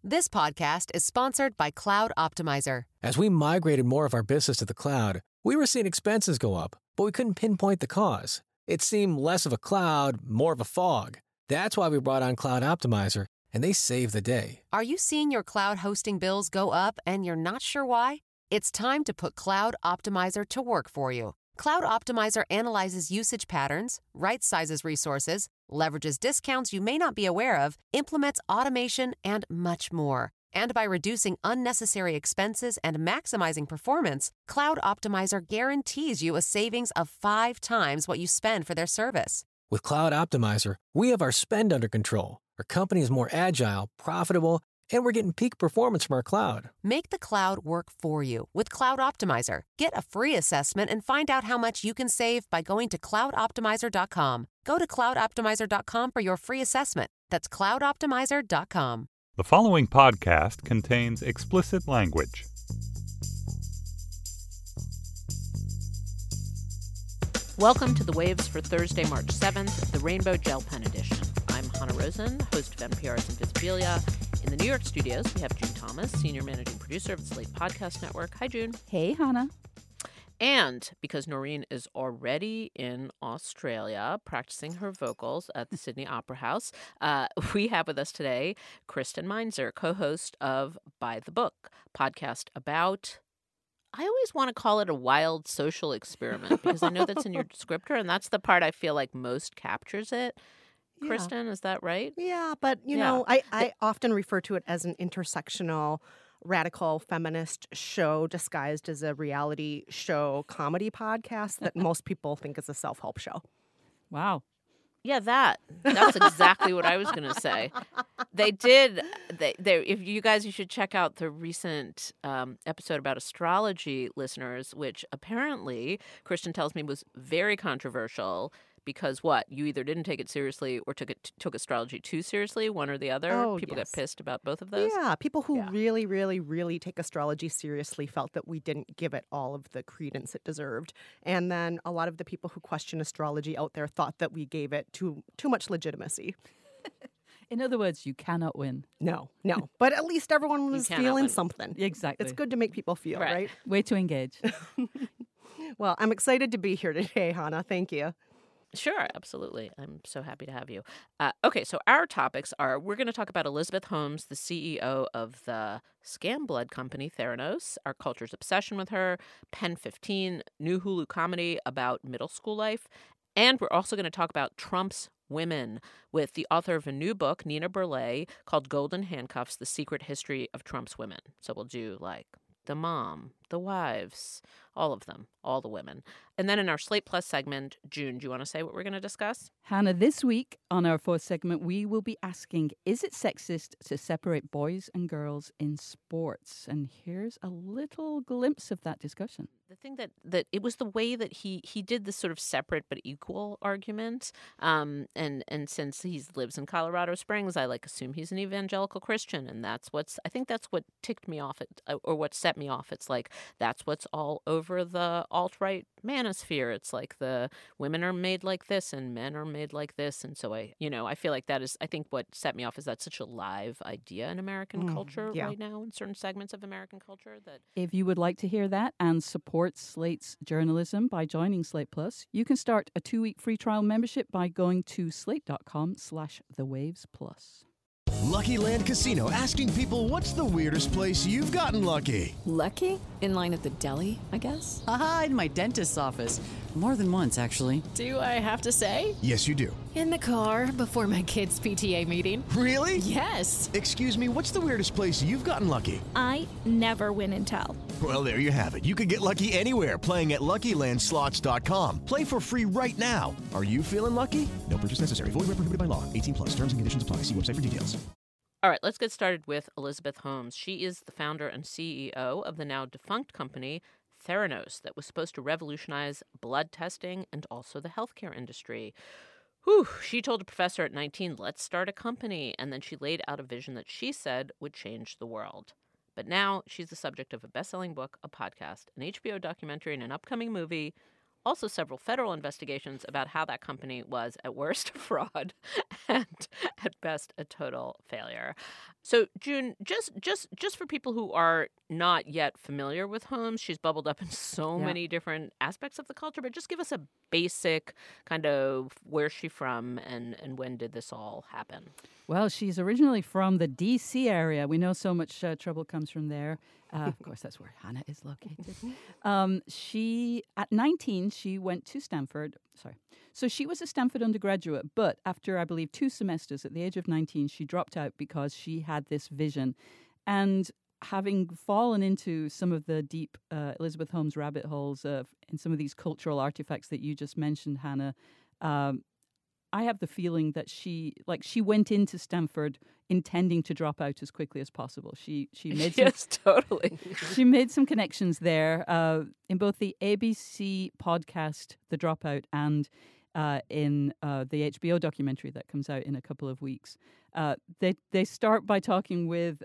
This podcast is sponsored by Cloud Optimizer. As we migrated more of our business to the cloud, we were seeing expenses go up, but we couldn't pinpoint the cause. It seemed less of a cloud, more of a fog. That's why we brought on Cloud Optimizer, and they saved the day. Are you seeing your cloud hosting bills go up and you're not sure why? It's time to put Cloud Optimizer to work for you. Cloud Optimizer analyzes usage patterns, right-sizes resources, leverages discounts you may not be aware of, implements automation, and much more. And by reducing unnecessary expenses and maximizing performance, Cloud Optimizer guarantees you a savings of 5 times what you spend for their service. With Cloud Optimizer, we have our spend under control. Our company is more agile, profitable, and we're getting peak performance from our cloud. Make the cloud work for you with Cloud Optimizer. Get a free assessment and find out how much you can save by going to cloudoptimizer.com. Go to cloudoptimizer.com for your free assessment. That's cloudoptimizer.com. The following podcast contains explicit language. Welcome to The Waves for Thursday, March 7th, the Rainbow Gel Pen Edition. I'm Hannah Rosen, host of NPR's Invisibilia. In the New York studios, we have June Thomas, senior managing producer of the Slate Podcast Network. Hi, June. Hey, Hannah. And because Noreen is already in Australia practicing her vocals at the Sydney Opera House, we have with us today Kristen Meinzer, co-host of By the Book, podcast about... I always want to call it a wild social experiment because I know that's in your descriptor, and that's the part I feel like most captures it. Yeah. Kristen, is that right? Yeah, but, you know, I often refer to it as an intersectional, radical feminist show disguised as a reality show comedy podcast that most people think is a self-help show. Wow. Yeah, that's exactly what I was going to say. They did. If you guys, you should check out the recent episode about astrology, listeners, which apparently Kristen tells me was very controversial because you either didn't take it seriously or took astrology too seriously, one or the other. Oh, People yes. got pissed about both of those. Yeah, people who really, really, really take astrology seriously felt that we didn't give it all of the credence it deserved. And then a lot of the people who question astrology out there thought that we gave it too much legitimacy. In other words, you cannot win. No. But at least everyone was cannot feeling win. something. Exactly. It's good to make people feel, right? Way to engage. Well, I'm excited to be here today, Hannah. Thank you. Sure, absolutely. I'm so happy to have you. Okay, so our topics are, we're going to talk about Elizabeth Holmes, the CEO of the scam blood company Theranos, our culture's obsession with her, Pen 15, new Hulu comedy about middle school life, and we're also going to talk about Trump's women with the author of a new book, Nina Burleigh, called Golden Handcuffs, The Secret History of Trump's Women. So we'll do like the mom, the wives, all of them, all the women. And then in our Slate Plus segment, June, do you want to say what we're going to discuss? Hannah, this week on our fourth segment, we will be asking, is it sexist to separate boys and girls in sports? And here's a little glimpse of that discussion. The thing that it was the way that he did this sort of separate but equal argument. And since he lives in Colorado Springs, I assume he's an evangelical Christian. And I think that's what ticked me off, or what set me off. It's like, that's what's all over the alt-right manosphere. It's like the women are made like this and men are made like this. And so I feel like that is, I think what set me off is that's such a live idea in American culture right now, in certain segments of American culture. That if you would like to hear that and support Slate's journalism by joining Slate Plus, you can start a 2-week free trial membership by going to slate.com/thewavesplus. Lucky Land Casino, asking people, what's the weirdest place you've gotten lucky? Lucky? In line at the deli, I guess? Aha, in my dentist's office. More than once, actually. Do I have to say? Yes, you do. In the car before my kids' PTA meeting. Really? Yes. Excuse me, what's the weirdest place you've gotten lucky? I never win and tell. Well, there you have it. You can get lucky anywhere, playing at LuckyLandSlots.com. Play for free right now. Are you feeling lucky? No purchase necessary. Void where prohibited by law. 18+. Terms and conditions apply. See website for details. All right, let's get started with Elizabeth Holmes. She is the founder and CEO of the now defunct company Theranos that was supposed to revolutionize blood testing and also the healthcare industry. She told a professor at 19, let's start a company, and then she laid out a vision that she said would change the world. But now she's the subject of a best-selling book, a podcast, an HBO documentary, and an upcoming movie, also several federal investigations about how that company was at worst a fraud and at best a total failure. So, June, just for people who are not yet familiar with Holmes, she's bubbled up in so many different aspects of the culture, but just give us a basic kind of where's she from and when did this all happen? Well, she's originally from the D.C. area. We know so much trouble comes from there. Of course, that's where Hannah is located. She, at 19, she went to Stanford. So she was a Stanford undergraduate, but after, I believe, 2 semesters, at the age of 19, she dropped out because she had this vision. And having fallen into some of the deep Elizabeth Holmes rabbit holes in some of these cultural artifacts that you just mentioned, Hannah, I have the feeling that she went into Stanford intending to drop out as quickly as possible. She made some, yes, totally. She made some connections there in both the ABC podcast, The Dropout, and in the HBO documentary that comes out in a couple of weeks. They start by talking with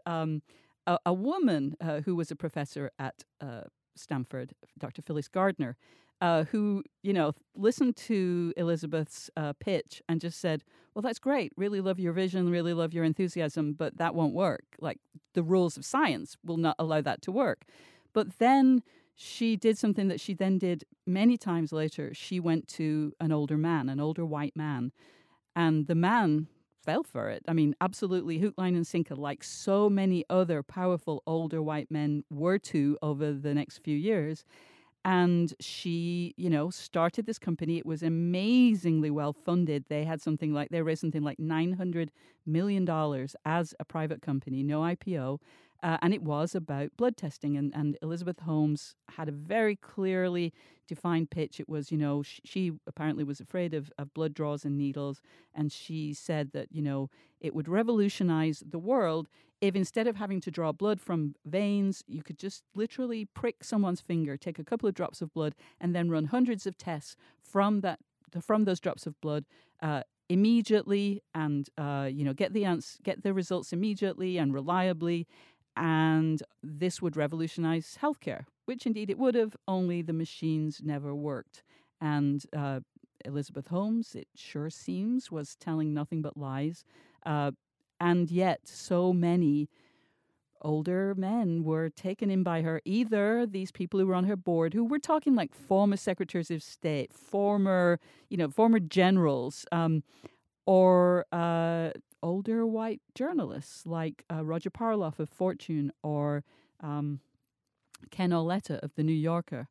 a woman who was a professor at Stanford, Dr. Phyllis Gardner, who, listened to Elizabeth's pitch and just said, well, that's great. Really love your vision, really love your enthusiasm, but that won't work. Like, the rules of science will not allow that to work. But then she did something that she then did many times later. She went to an older white man, and the man fell for it. I mean, absolutely hook, line, and sinker, like so many other powerful older white men were to over the next few years. And she, started this company. It was amazingly well funded. They raised something like $900 million as a private company, no IPO. And it was about blood testing. And Elizabeth Holmes had a very clearly defined pitch. It was, she apparently was afraid of blood draws and needles. And she said that, it would revolutionize the world if instead of having to draw blood from veins, you could just literally prick someone's finger, take a couple of drops of blood, and then run hundreds of tests from those drops of blood immediately, and get the results immediately and reliably. And this would revolutionize healthcare, which indeed it would have, only the machines never worked. And Elizabeth Holmes, it sure seems, was telling nothing but lies. And yet so many older men were taken in by her, either these people who were on her board, who we're talking like former secretaries of state, former generals, or older white journalists like Roger Parloff of Fortune or Ken Auletta of The New Yorker.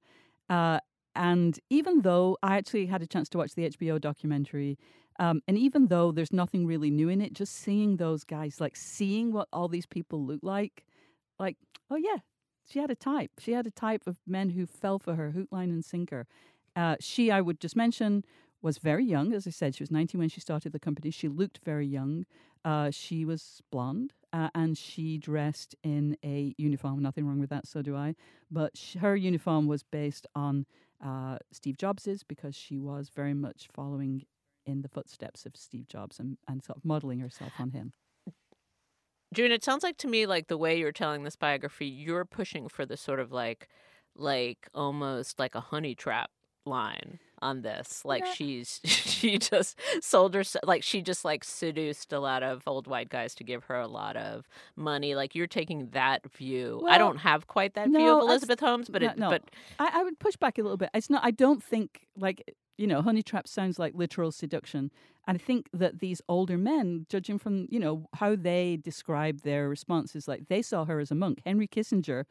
And even though I actually had a chance to watch the HBO documentary, and even though there's nothing really new in it, just seeing those guys, like seeing what all these people look like, oh yeah, she had a type. She had a type of men who fell for her, hook, line, and sinker. She, I would just mention, was very young. As I said, she was 19 when she started the company. She looked very young. She was blonde, and she dressed in a uniform. Nothing wrong with that, so do I. But her uniform was based on Steve Jobs's, because she was very much following in the footsteps of Steve Jobs and sort of modeling herself on him. June, it sounds like to me, like the way you're telling this biography, you're pushing for this sort of like almost like a honey trap line on this. Like she just sold her, like she just like seduced a lot of old white guys to give her a lot of money. Like you're taking that view. Well, I don't have quite that view of Elizabeth Holmes, but but I would push back a little bit. It's not. I don't think honey trap sounds like literal seduction. And I think that these older men, judging from, how they describe their responses, like they saw her as a monk. Henry Kissinger,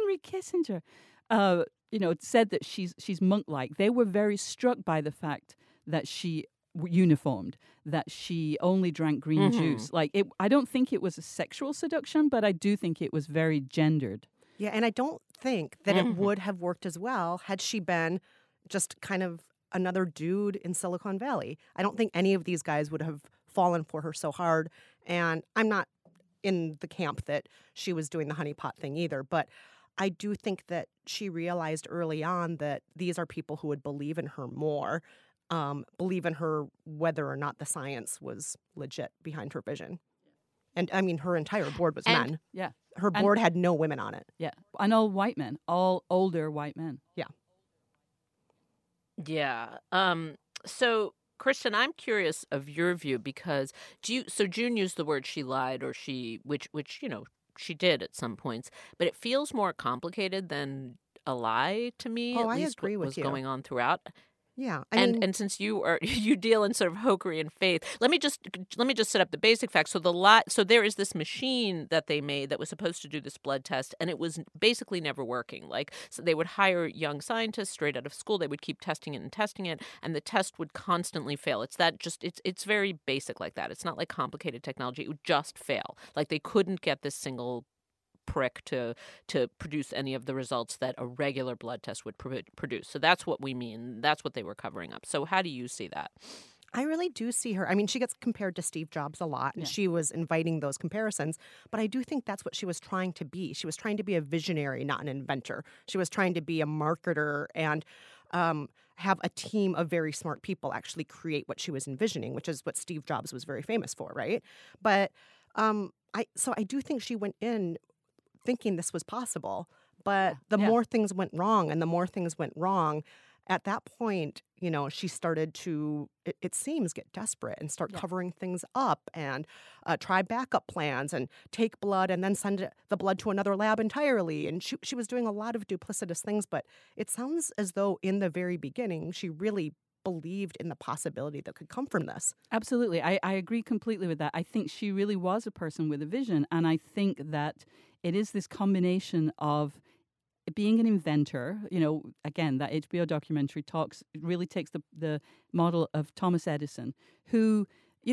said that she's monk-like. They were very struck by the fact that she uniformed, that she only drank green juice. I don't think it was a sexual seduction, but I do think it was very gendered. Yeah, and I don't think that it would have worked as well had she been just kind of another dude in Silicon Valley. I don't think any of these guys would have fallen for her so hard. And I'm not in the camp that she was doing the honeypot thing either, but I do think that she realized early on that these are people who would believe in her more, believe in her whether or not the science was legit behind her vision. And I mean, her entire board was men. Yeah. Her board had no women on it. Yeah. And all white men, all older white men. Yeah. Yeah. So Kristen, I'm curious of your view because so June used the word she lied or which she did at some points, but it feels more complicated than a lie to me, Oh, at I least what agree with was you. going on throughout. Yeah, And since you deal in sort of hokery and faith, let me just set up the basic facts. So there is this machine that they made that was supposed to do this blood test, and it was basically never working. Like, so they would hire young scientists straight out of school. They would keep testing it, and the test would constantly fail. It's very basic like that. It's not like complicated technology. It would just fail. Like they couldn't get this single prick to produce any of the results that a regular blood test would produce. So that's what we mean. That's what they were covering up. So how do you see that? I really do see her. I mean, she gets compared to Steve Jobs a lot, and she was inviting those comparisons. But I do think that's what she was trying to be. She was trying to be a visionary, not an inventor. She was trying to be a marketer and have a team of very smart people actually create what she was envisioning, which is what Steve Jobs was very famous for, right? But I do think she went in thinking this was possible. But the more things went wrong and the more things went wrong, at that point, she started to, it seems, get desperate and start covering things up and try backup plans and take blood and then send the blood to another lab entirely. And she was doing a lot of duplicitous things, but it sounds as though in the very beginning, she really believed in the possibility that could come from this. Absolutely. I agree completely with that. I think she really was a person with a vision. And I think that it is this combination of being an inventor. Again, that HBO documentary really takes the model of Thomas Edison, who,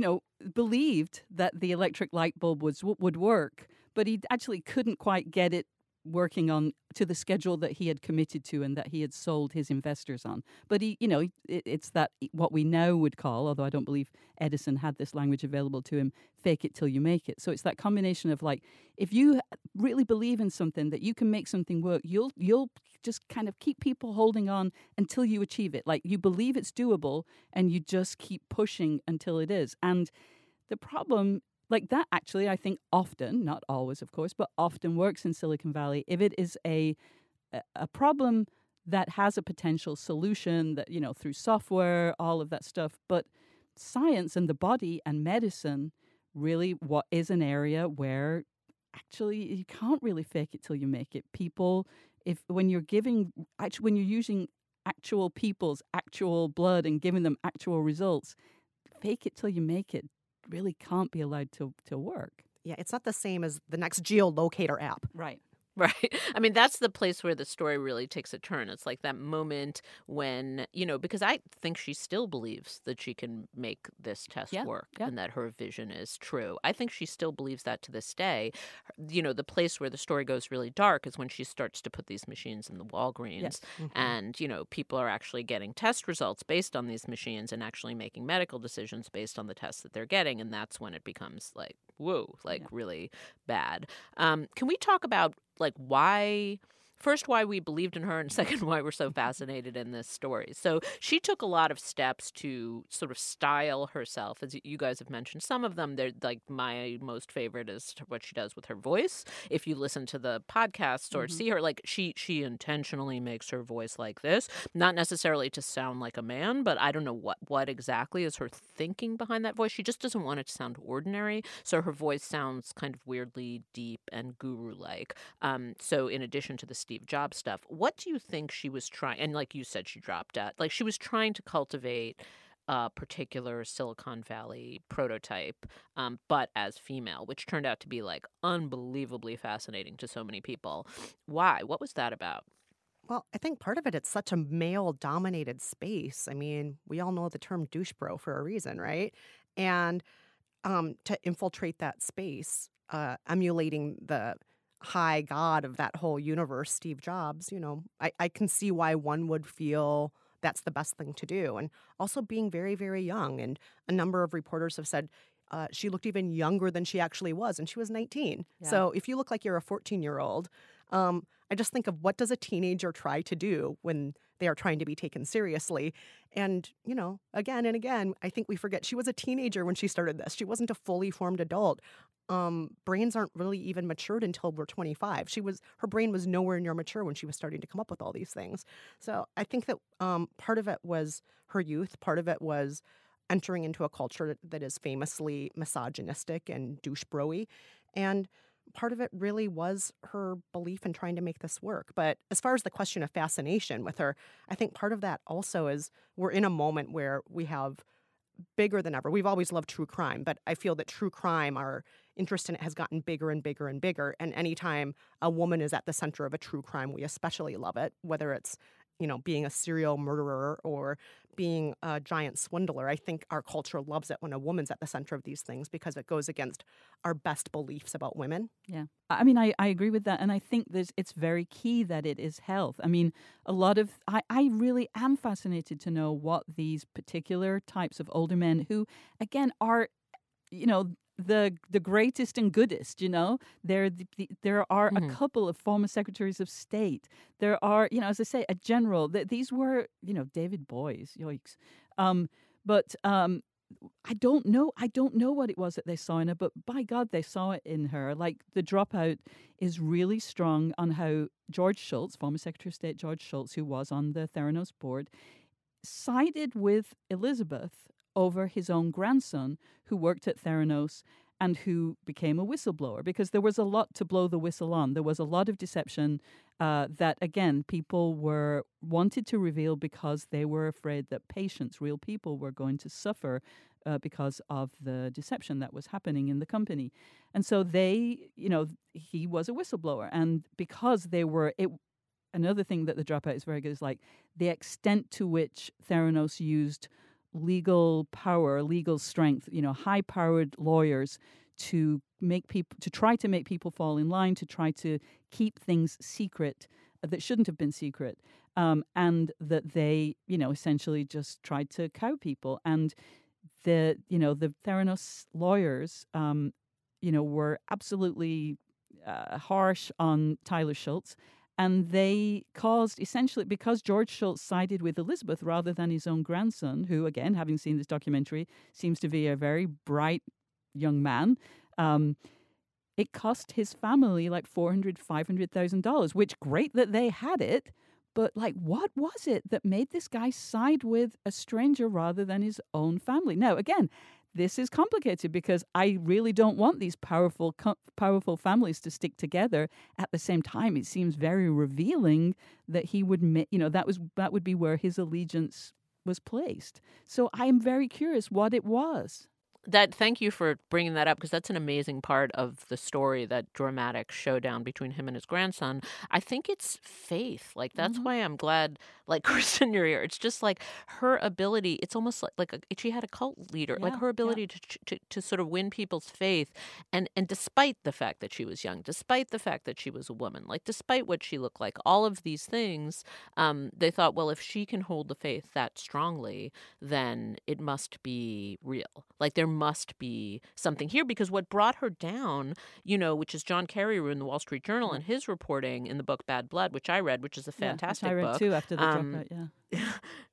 believed that the electric light bulb would work, but he actually couldn't quite get it working on to the schedule that he had committed to and that he had sold his investors on. But it's that what we now would call, although I don't believe Edison had this language available to him, fake it till you make it. So it's that combination of like, if you really believe in something that you can make something work, you'll just kind of keep people holding on until you achieve it. Like you believe it's doable and you just keep pushing until it is. And the problem like that, actually, I think often, not always, of course, but often works in Silicon Valley. If it is a problem that has a potential solution that, through software, all of that stuff, but science and the body and medicine really what is an area where actually you can't really fake it till you make it. People, when you're using actual people's actual blood and giving them actual results, fake it till you make it really can't be allowed to work. Yeah, it's not the same as the next geolocator app. Right. Right. I mean, that's the place where the story really takes a turn. It's like that moment when, because I think she still believes that she can make this test work and that her vision is true. I think she still believes that to this day. The place where the story goes really dark is when she starts to put these machines in the Walgreens and, people are actually getting test results based on these machines and actually making medical decisions based on the tests that they're getting. And that's when it becomes like, whoa, really bad. Can we talk about why we believed in her, and second, why we're so fascinated in this story? So she took a lot of steps to sort of style herself, as you guys have mentioned. Some of them, they're like my most favorite is what she does with her voice. If you listen to the podcasts or see her, she intentionally makes her voice like this, not necessarily to sound like a man, but I don't know what exactly is her thinking behind that voice. She just doesn't want it to sound ordinary, so her voice sounds kind of weirdly deep and guru-like. So in addition to the Steve Jobs stuff, what do you think she was trying, and like you said, she dropped out, she was trying to cultivate a particular Silicon Valley prototype, but as female, which turned out to be unbelievably fascinating to so many people. Why? What was that about? Well, I think part of it's such a male-dominated space. I mean, we all know the term douche bro for a reason, right? And to infiltrate that space, emulating the high god of that whole universe, Steve Jobs, I can see why one would feel that's the best thing to do. And also being very, very young. And a number of reporters have said she looked even younger than she actually was, and she was 19. Yeah. So if you look like you're a 14-year-old, I just think of what does a teenager try to do when they are trying to be taken seriously. And, again and again, I think we forget she was a teenager when she started this. She wasn't a fully formed adult. Brains aren't really even matured until we're 25. Her brain was nowhere near mature when she was starting to come up with all these things. So I think that part of it was her youth. Part of it was entering into a culture that is famously misogynistic and douche-bro-y. And part of it really was her belief in trying to make this work. But as far as the question of fascination with her, I think part of that also is we're in a moment where we have bigger than ever. We've always loved true crime, but I feel that true crime, our interest in it has gotten bigger and bigger and bigger. And anytime a woman is at the center of a true crime, we especially love it, whether it's being a serial murderer or being a giant swindler. I think our culture loves it when a woman's at the center of these things because it goes against our best beliefs about women. Yeah. I mean, I agree with that. And I think it's very key that it is health. I mean, I really am fascinated to know what these particular types of older men who, again, are, the greatest and goodest, there are a couple of former secretaries of state. There are, as I say, a general. These were, David Boies, yikes. But I don't know what it was that they saw in her, but by God, they saw it in her. Like, The Dropout is really strong on how George Shultz, former Secretary of State George Shultz, who was on the Theranos board, sided with Elizabeth over his own grandson, who worked at Theranos and who became a whistleblower, because there was a lot to blow the whistle on. There was a lot of deception that, again, people wanted to reveal because they were afraid that patients, real people, were going to suffer because of the deception that was happening in the company. And so he was a whistleblower. And because another thing that The Dropout is very good is like the extent to which Theranos used legal power, legal strength, high-powered lawyers to try to make people fall in line, to try to keep things secret that shouldn't have been secret, and that they, essentially just tried to cow people. And the Theranos lawyers, were absolutely harsh on Tyler Shultz. And they caused, essentially, because George Shultz sided with Elizabeth rather than his own grandson, who, again, having seen this documentary, seems to be a very bright young man, it cost his family like $400,000, $500,000, which, great that they had it. But, what was it that made this guy side with a stranger rather than his own family? Now, again, this is complicated because I really don't want these powerful families to stick together. At the same time, it seems very revealing that he would, that would be where his allegiance was placed. So I am very curious what it was. Thank you for bringing that up, because that's an amazing part of the story, that dramatic showdown between him and his grandson. I think it's faith. That's why I'm glad, Kristen, you're here. It's just her ability. It's almost like she had a cult leader. Her ability to sort of win people's faith, and despite the fact that she was young, despite the fact that she was a woman, despite what she looked like, all of these things, they thought, well, if she can hold the faith that strongly, then it must be real. There must be something here, because what brought her down, which is John Carreyrou in the Wall Street Journal and his reporting in the book Bad Blood, which I read, which is a fantastic book. I read too after The Dropout, yeah.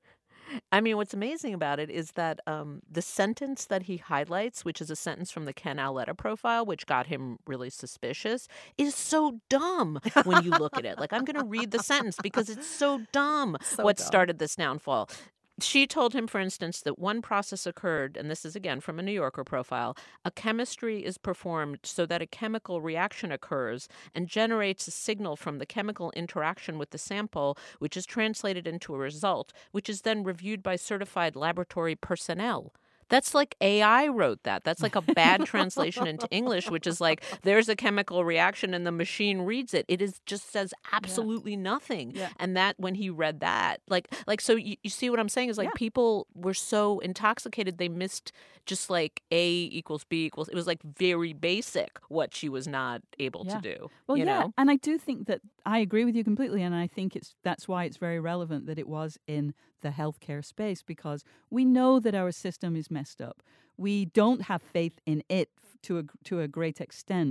I mean, what's amazing about it is that the sentence that he highlights, which is a sentence from the Ken Auletta profile, which got him really suspicious, is so dumb when you look at it. I'm going to read the sentence because it's so dumb. Started this downfall. She told him, for instance, that one process occurred, and this is again from a New Yorker profile, a chemistry is performed so that a chemical reaction occurs and generates a signal from the chemical interaction with the sample, which is translated into a result, which is then reviewed by certified laboratory personnel. That's AI wrote that. That's a bad translation into English, which is there's a chemical reaction and the machine reads it. It just says absolutely nothing. Yeah. And that when he read that, so you see what I'm saying is people were so intoxicated they missed just A equals B equals. It was very basic what she was not able to do. Well, you know? And I do think that I agree with you completely, and I think that's why it's very relevant that it was in the healthcare space, because we know that our system is messed up. We don't have faith in it to a great extent.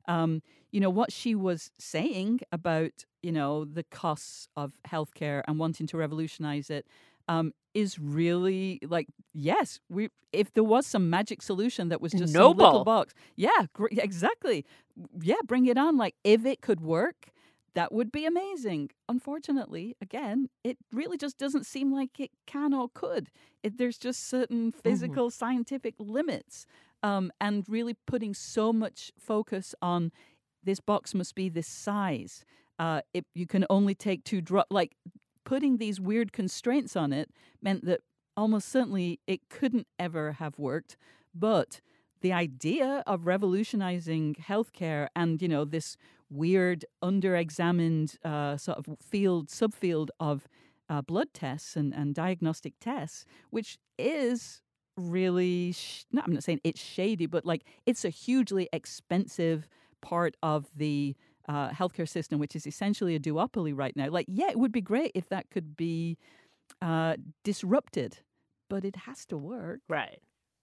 What she was saying about, the costs of healthcare and wanting to revolutionize it is really like, yes, if there was some magic solution that was just some little Noble. box. Yeah, exactly. Yeah, bring it on. Like, if it could work, that would be amazing. Unfortunately, again, it really just doesn't seem like it can or could. There's just certain physical, scientific limits. And really putting so much focus on this box must be this size. You can only take 2 drops. Like, putting these weird constraints on it meant that almost certainly it couldn't ever have worked. But the idea of revolutionizing healthcare and, this weird under-examined sort of subfield of blood tests and diagnostic tests, which is really, I'm not saying it's shady, but like it's a hugely expensive part of the healthcare system, which is essentially a duopoly right now. Like, yeah, it would be great if that could be disrupted, but it has to work. Right.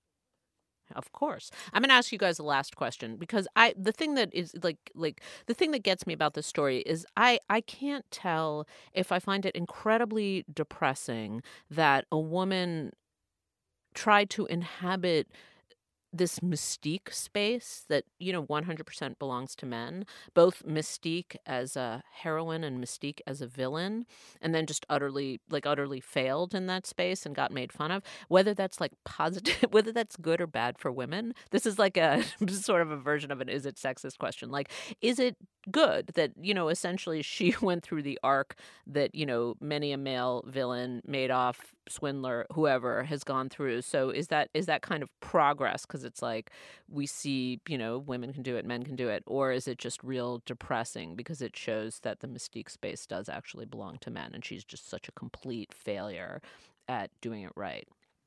Of course. I'm going to ask you guys the last question because the thing that is like the thing that gets me about this story is I can't tell if I find it incredibly depressing that a woman tried to inhabit this mystique space that, 100% belongs to men, both Mystique as a heroine and Mystique as a villain, and then just utterly failed in that space and got made fun of. Whether that's like positive, whether that's good or bad for women, this is like a sort of a version of an is it sexist question. Like, is it good that, essentially she went through the arc that, many a male villain, Madoff, swindler, whoever has gone through? So is that kind of progress? Because it's like we see, women can do it, men can do it. Or is it just real depressing because it shows that the mystique space does actually belong to men and she's just such a complete failure at doing it right?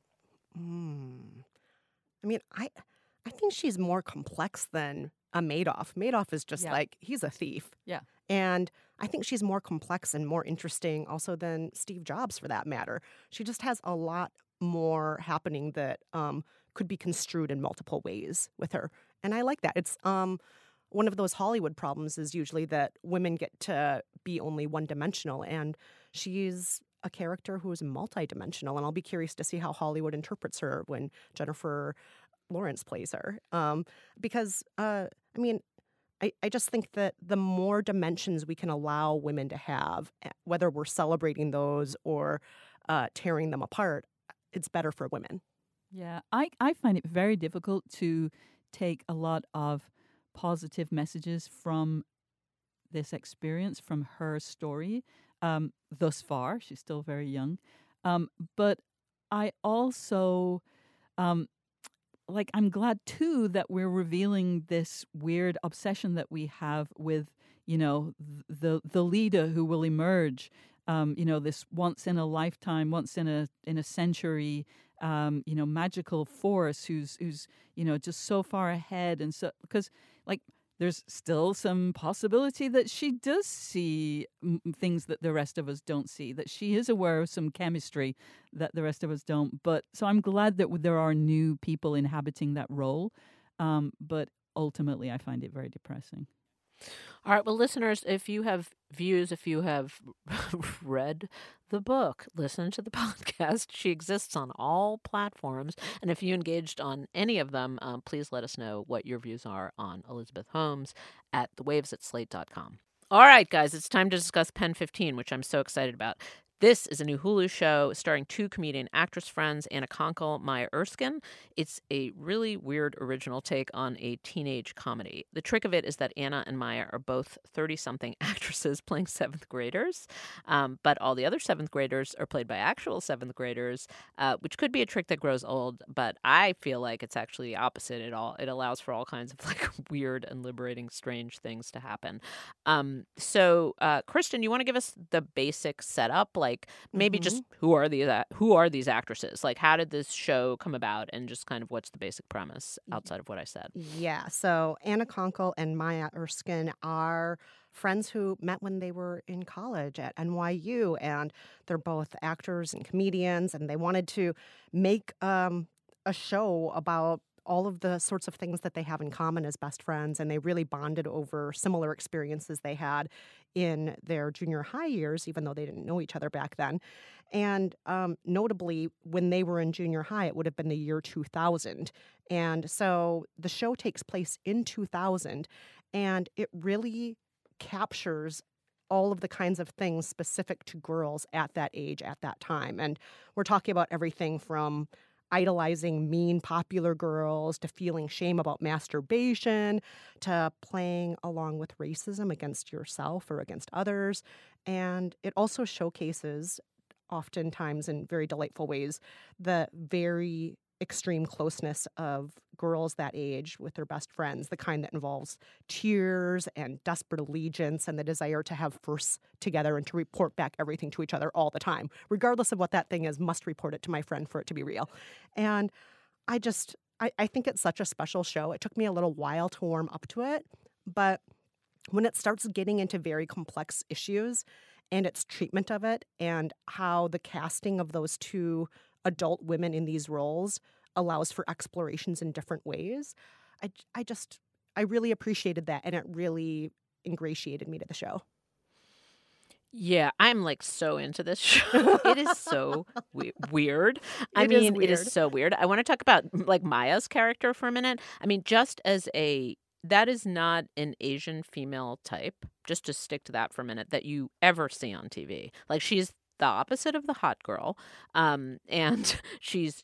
I mean, I think she's more complex than a Madoff. Madoff is just like, he's a thief. Yeah. And I think she's more complex and more interesting also than Steve Jobs, for that matter. She just has a lot more happening that could be construed in multiple ways with her. And I like that. It's one of those Hollywood problems is usually that women get to be only one-dimensional, and she's a character who is multidimensional, and I'll be curious to see how Hollywood interprets her when Jennifer Lawrence plays her. Because, I just think that the more dimensions we can allow women to have, whether we're celebrating those or tearing them apart, it's better for women. Yeah, I find it very difficult to take a lot of positive messages from this experience, from her story. Thus far, she's still very young. But I also... I'm glad too that we're revealing this weird obsession that we have with, the leader who will emerge, this once in a lifetime, once in a century, magical force who's just so far ahead, and so because there's still some possibility that she does see things that the rest of us don't see, that she is aware of some chemistry that the rest of us don't. But so I'm glad that there are new people inhabiting that role. But ultimately, I find it very depressing. All right. Well, listeners, if you have views, if you have read the book, listen to the podcast. She exists on all platforms. And if you engaged on any of them, please let us know what your views are on Elizabeth Holmes at thewaves@slate.com. All right, guys, it's time to discuss Pen 15, which I'm so excited about. This is a new Hulu show starring 2 comedian actress friends, Anna Konkle, Maya Erskine. It's a really weird original take on a teenage comedy. The trick of it is that Anna and Maya are both 30-something actresses playing 7th graders, but all the other 7th graders are played by actual 7th graders, which could be a trick that grows old, but I feel like it's actually the opposite. It allows for all kinds of weird and liberating, strange things to happen. So, Kristen, you want to give us the basic setup? Maybe just who are these actresses? How did this show come about, and just kind of what's the basic premise outside of what I said? Yeah, so Anna Konkle and Maya Erskine are friends who met when they were in college at NYU, and they're both actors and comedians, and they wanted to make a show about all of the sorts of things that they have in common as best friends, and they really bonded over similar experiences they had in their junior high years, even though they didn't know each other back then. And notably, when they were in junior high, it would have been the year 2000. And so the show takes place in 2000, and it really captures all of the kinds of things specific to girls at that age, at that time. And we're talking about everything from idolizing mean, popular girls to feeling shame about masturbation to playing along with racism against yourself or against others. And it also showcases, oftentimes in very delightful ways, the very extreme closeness of girls that age with their best friends, the kind that involves tears and desperate allegiance and the desire to have firsts together and to report back everything to each other all the time. Regardless of what that thing is, must report it to my friend for it to be real. And I think it's such a special show. It took me a little while to warm up to it, but when it starts getting into very complex issues and its treatment of it and how the casting of those two adult women in these roles allows for explorations in different ways, I really appreciated that, and it really ingratiated me to the show. Yeah, I'm like so into this show. It is so weird. It is so weird. I want to talk about like Maya's character for a minute. I mean, that is not an Asian female type, just to stick to that for a minute, that you ever see on TV. Like, she's the opposite of the hot girl. And she's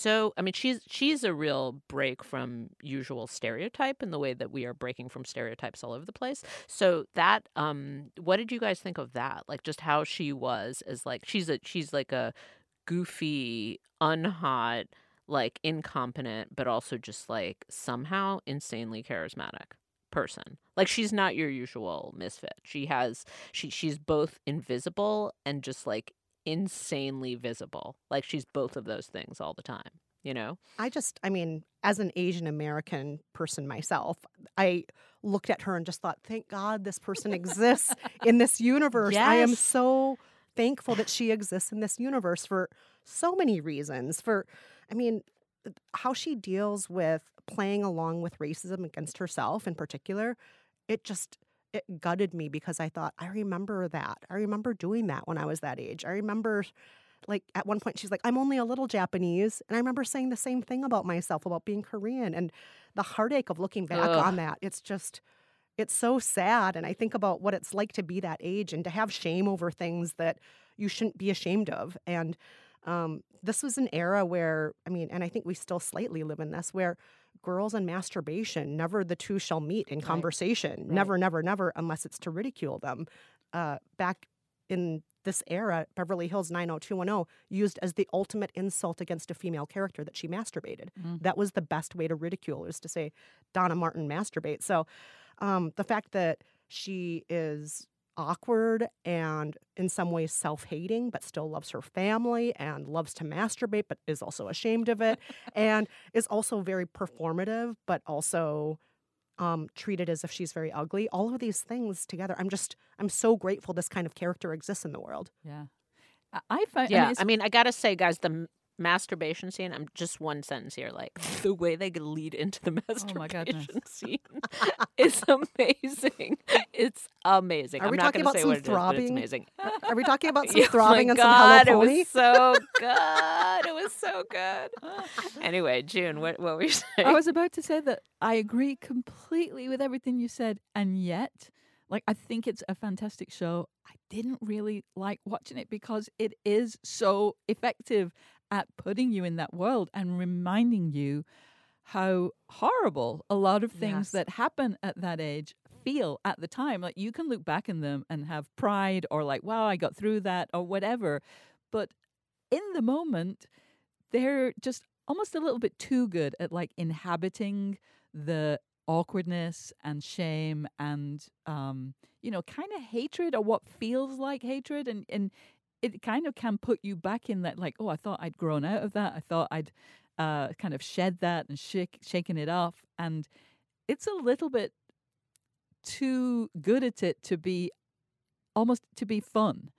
a real break from usual stereotype in the way that we are breaking from stereotypes all over the place. So that, what did you guys think of that? Like, just how she was as like, she's like a goofy, unhot, like incompetent, but also just like somehow insanely charismatic person. Like, she's not your usual misfit. She's both invisible and just like insanely visible. Like, she's both of those things all the time, you know? As an Asian American person myself, I looked at her and just thought, thank God this person exists in this universe. Yes. I am so thankful that she exists in this universe for so many reasons. How she deals with playing along with racism against herself in particular, it gutted me, because I thought, I remember that. I remember doing that when I was that age. I remember, like, at one point she's like, I'm only a little Japanese. And I remember saying the same thing about myself, about being Korean, and the heartache of looking back on that. It's so sad. And I think about what it's like to be that age and to have shame over things that you shouldn't be ashamed of. And this was an era where, and I think we still slightly live in this, where girls and masturbation, never the two shall meet in conversation. Right. Never, never, never, unless it's to ridicule them. Back in this era, Beverly Hills 90210 used as the ultimate insult against a female character that she masturbated. Mm. That was the best way to ridicule, is to say Donna Martin masturbates. So the fact that she is awkward and in some ways self-hating, but still loves her family and loves to masturbate, but is also ashamed of it, and is also very performative, but also treated as if she's very ugly. All of these things together, I'm so grateful this kind of character exists in the world. Yeah. I gotta say, guys, the masturbation scene, I'm just one sentence here, like, the way they lead into the masturbation scene is amazing. It's amazing. Are we talking about some throbbing? It's amazing. Are we talking about some throbbing and some Hello Pony? It was so good. It was so good. Anyway, June, what were you saying? I was about to say that I agree completely with everything you said, and yet, like, I think it's a fantastic show. I didn't really like watching it because it is so effective at putting you in that world and reminding you how horrible a lot of things that happen at that age feel at the time. Like, you can look back in them and have pride, or like, wow, I got through that, or whatever. But in the moment, they're just almost a little bit too good at like inhabiting the awkwardness and shame and, kind of hatred, or what feels like hatred. And it kind of can put you back in that, like, oh, I thought I'd grown out of that. I thought I'd kind of shed that and shaken it off. And it's a little bit too good at it to be fun.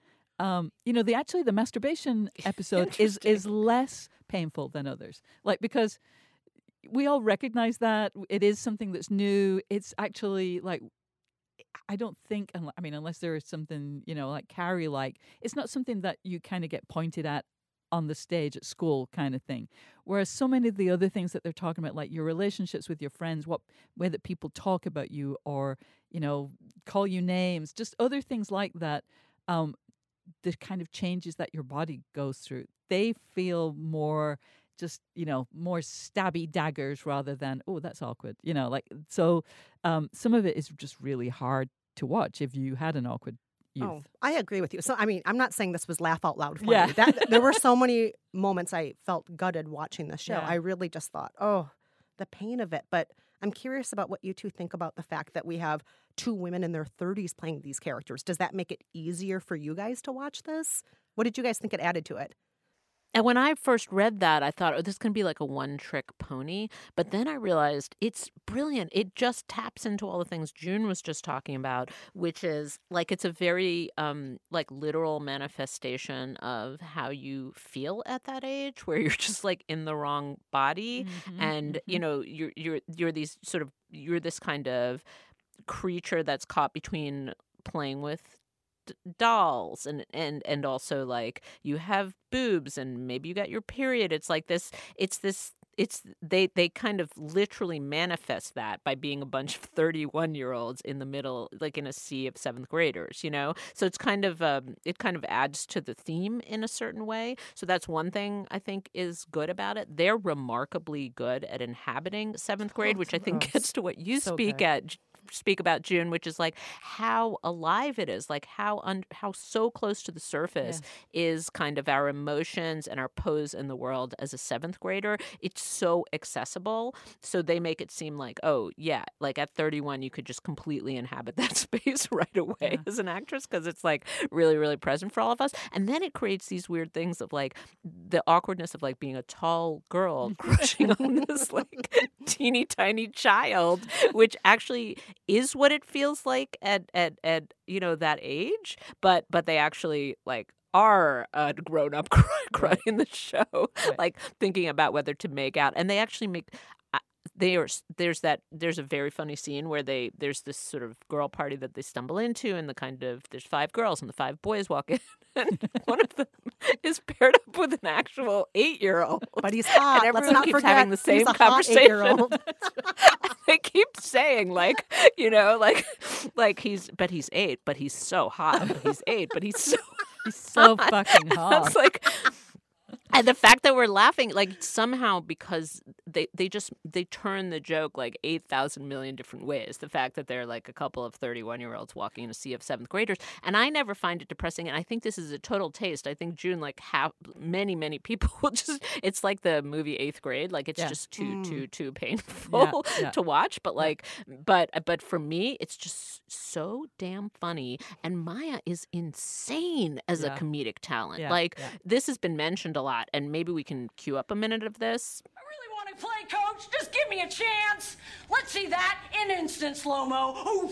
The masturbation episode is less painful than others. Like, because we all recognize that it is something that's new. It's actually like, I don't think, I mean, unless there is something, like Carrie, like, it's not something that you kind of get pointed at on the stage at school kind of thing. Whereas so many of the other things that they're talking about, like your relationships with your friends, what way that people talk about you or, call you names, just other things like that, the kind of changes that your body goes through, they feel more just, more stabby daggers rather than, oh, that's awkward, so some of it is just really hard to watch if you had an awkward youth. Oh, I agree with you. So, I mean, I'm not saying this was laugh out loud funny. Yeah. There were so many moments I felt gutted watching the show. Yeah. I really just thought, oh, the pain of it. But I'm curious about what you two think about the fact that we have 2 women in their 30s playing these characters. Does that make it easier for you guys to watch this? What did you guys think it added to it? And when I first read that, I thought, oh, this can be like a one-trick pony. But then I realized it's brilliant. It just taps into all the things June was just talking about, which is like it's a very like literal manifestation of how you feel at that age, where you're just like in the wrong body, and you're these sort of you're this kind of creature that's caught between playing with dolls and also like you have boobs and maybe you got your period. It's like this they kind of literally manifest that by being a bunch of 31-year-olds in the middle, like in a sea of 7th graders, so it's kind of it kind of adds to the theme in a certain way. So that's one thing I think is good about it. They're remarkably good at inhabiting 7th grade, which I think gets to what you speak about, June, which is like how alive it is, like how so close to the surface is kind of our emotions and our pose in the world as a 7th grader. It's so accessible. So they make it seem like, oh yeah, like at 31 you could just completely inhabit that space right away as an actress, because it's like really, really present for all of us. And then it creates these weird things of like the awkwardness of like being a tall girl crushing on this like teeny tiny child, which actually is what it feels like at that age, but they actually like are a grown-up cry in the show, like thinking about whether to make out. And they actually make there's a very funny scene where there's this sort of girl party that they stumble into, and there's 5 girls and the 5 boys walk in, and one of them is paired up with an actual 8-year-old. But he's hot. And Let's everyone not keeps forget, having the same he's a hot conversation. 8-year-old. They keep saying like he's 8, but he's so hot. But he's 8, but he's so fucking hot. It's like, and the fact that we're laughing, like somehow because they turn the joke like 8,000 million different ways. The fact that they're like a couple of 31-year-olds walking in a sea of 7th graders, and I never find it depressing. And I think this is a total taste. I think June, like many people will just. It's like the movie 8th Grade. Like it's just too painful to watch. But like, but for me, it's just so damn funny. And Maya is insane as a comedic talent. This has been mentioned a lot, and maybe we can cue up a minute of this. I really want to play, Coach. Just give me a chance. Let's see that in instant slow-mo.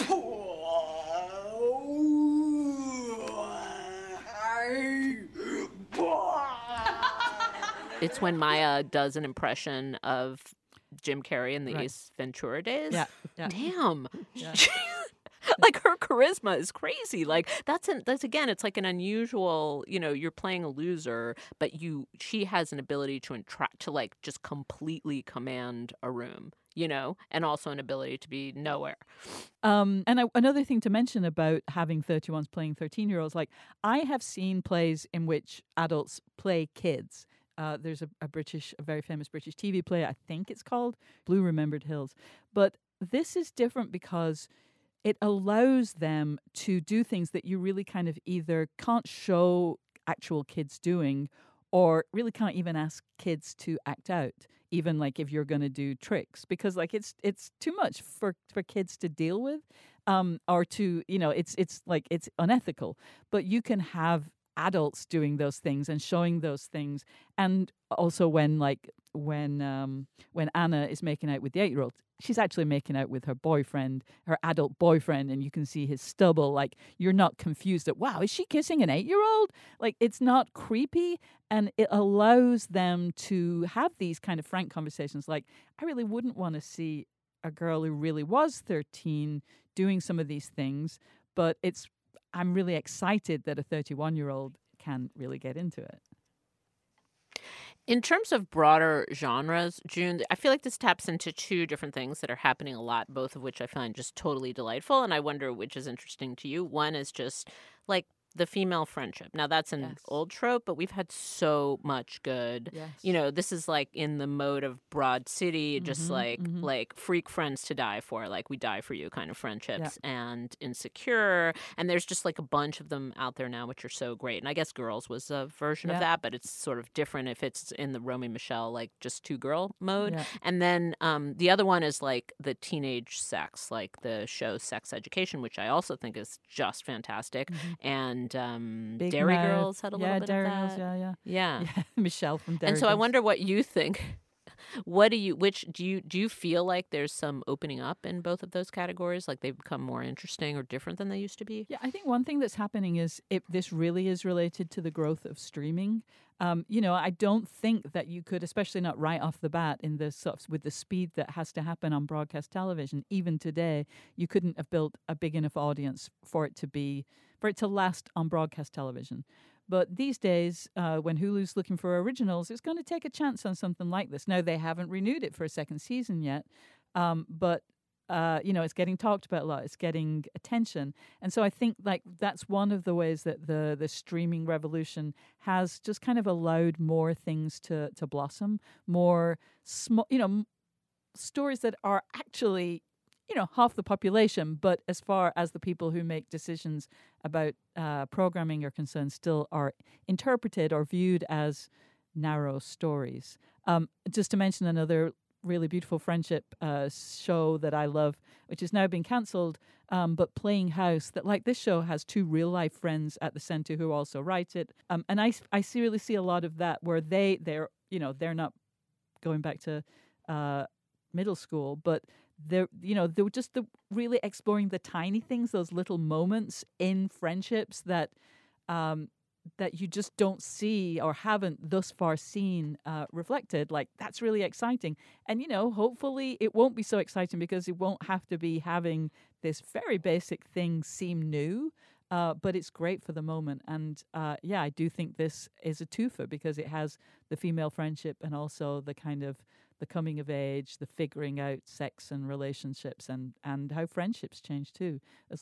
It's when Maya does an impression of Jim Carrey in the Ace Ventura days. Yeah. Damn. Yeah. Like her charisma is crazy. Like that's again, it's like an unusual, you're playing a loser, but she has an ability to like just completely command a room, and also an ability to be nowhere. Another thing to mention about having 31s playing 13-year-olds, like I have seen plays in which adults play kids. There's a very famous British TV play, I think it's called Blue Remembered Hills. But this is different because it allows them to do things that you really kind of either can't show actual kids doing or really can't even ask kids to act out, even like if you're going to do tricks, because like it's too much for kids to deal with or to, it's like it's unethical. But you can have adults doing those things and showing those things. And also when Anna is making out with the 8-year-old, she's actually making out with her boyfriend, her adult boyfriend, and you can see his stubble. Like, you're not confused that, wow, is she kissing an 8-year-old? Like, it's not creepy, and it allows them to have these kind of frank conversations. Like, I really wouldn't want to see a girl who really was 13 doing some of these things, but I'm really excited that a 31-year-old can really get into it. In terms of broader genres, June, I feel like this taps into two different things that are happening a lot, both of which I find just totally delightful. And I wonder which is interesting to you. One is just like the female friendship. Now, that's an old trope, but we've had so much good. Yes. You know, this is like in the mode of Broad City, just like freak friends to die for, like we die for you kind of friendships, and Insecure. And there's just like a bunch of them out there now, which are so great. And I guess Girls was a version of that, but it's sort of different if it's in the Romy Michelle, like just two-girl mode. Yeah. And then the other one is like the teenage sex, like the show Sex Education, which I also think is just fantastic. And Dairy Mouth. Girls had a little bit Dairy of that. Girls, Yeah. Michelle from Dairy And so I Girls. wonder what you think. Do you feel like there's some opening up in both of those categories? Like they've become more interesting or different than they used to be? Yeah, I think one thing that's happening is this really is related to the growth of streaming. I don't think that you could, especially not right off the bat, in the sort of, with the speed that has to happen on broadcast television. Even today, you couldn't have built a big enough audience for it to last on broadcast television. But these days, when Hulu's looking for originals, it's going to take a chance on something like this. Now, they haven't renewed it for a second season yet, but it's getting talked about a lot. It's getting attention. And so I think like that's one of the ways that the streaming revolution has just kind of allowed more things to blossom, more small, stories that are actually, half the population, but as far as the people who make decisions about programming are concerned, still are interpreted or viewed as narrow stories. Just to mention another really beautiful friendship show that I love, which has now been cancelled, but Playing House, that like this show has two real life friends at the center who also write it. And I really see a lot of that where they're not going back to middle school, but they're just really exploring the tiny things, those little moments in friendships that you just don't see or haven't thus far seen reflected. Like, that's really exciting. And, hopefully it won't be so exciting because it won't have to be having this very basic thing seem new, but it's great for the moment. And, I do think this is a twofer because it has the female friendship and also the kind of the coming of age, the figuring out sex and relationships and how friendships change too, as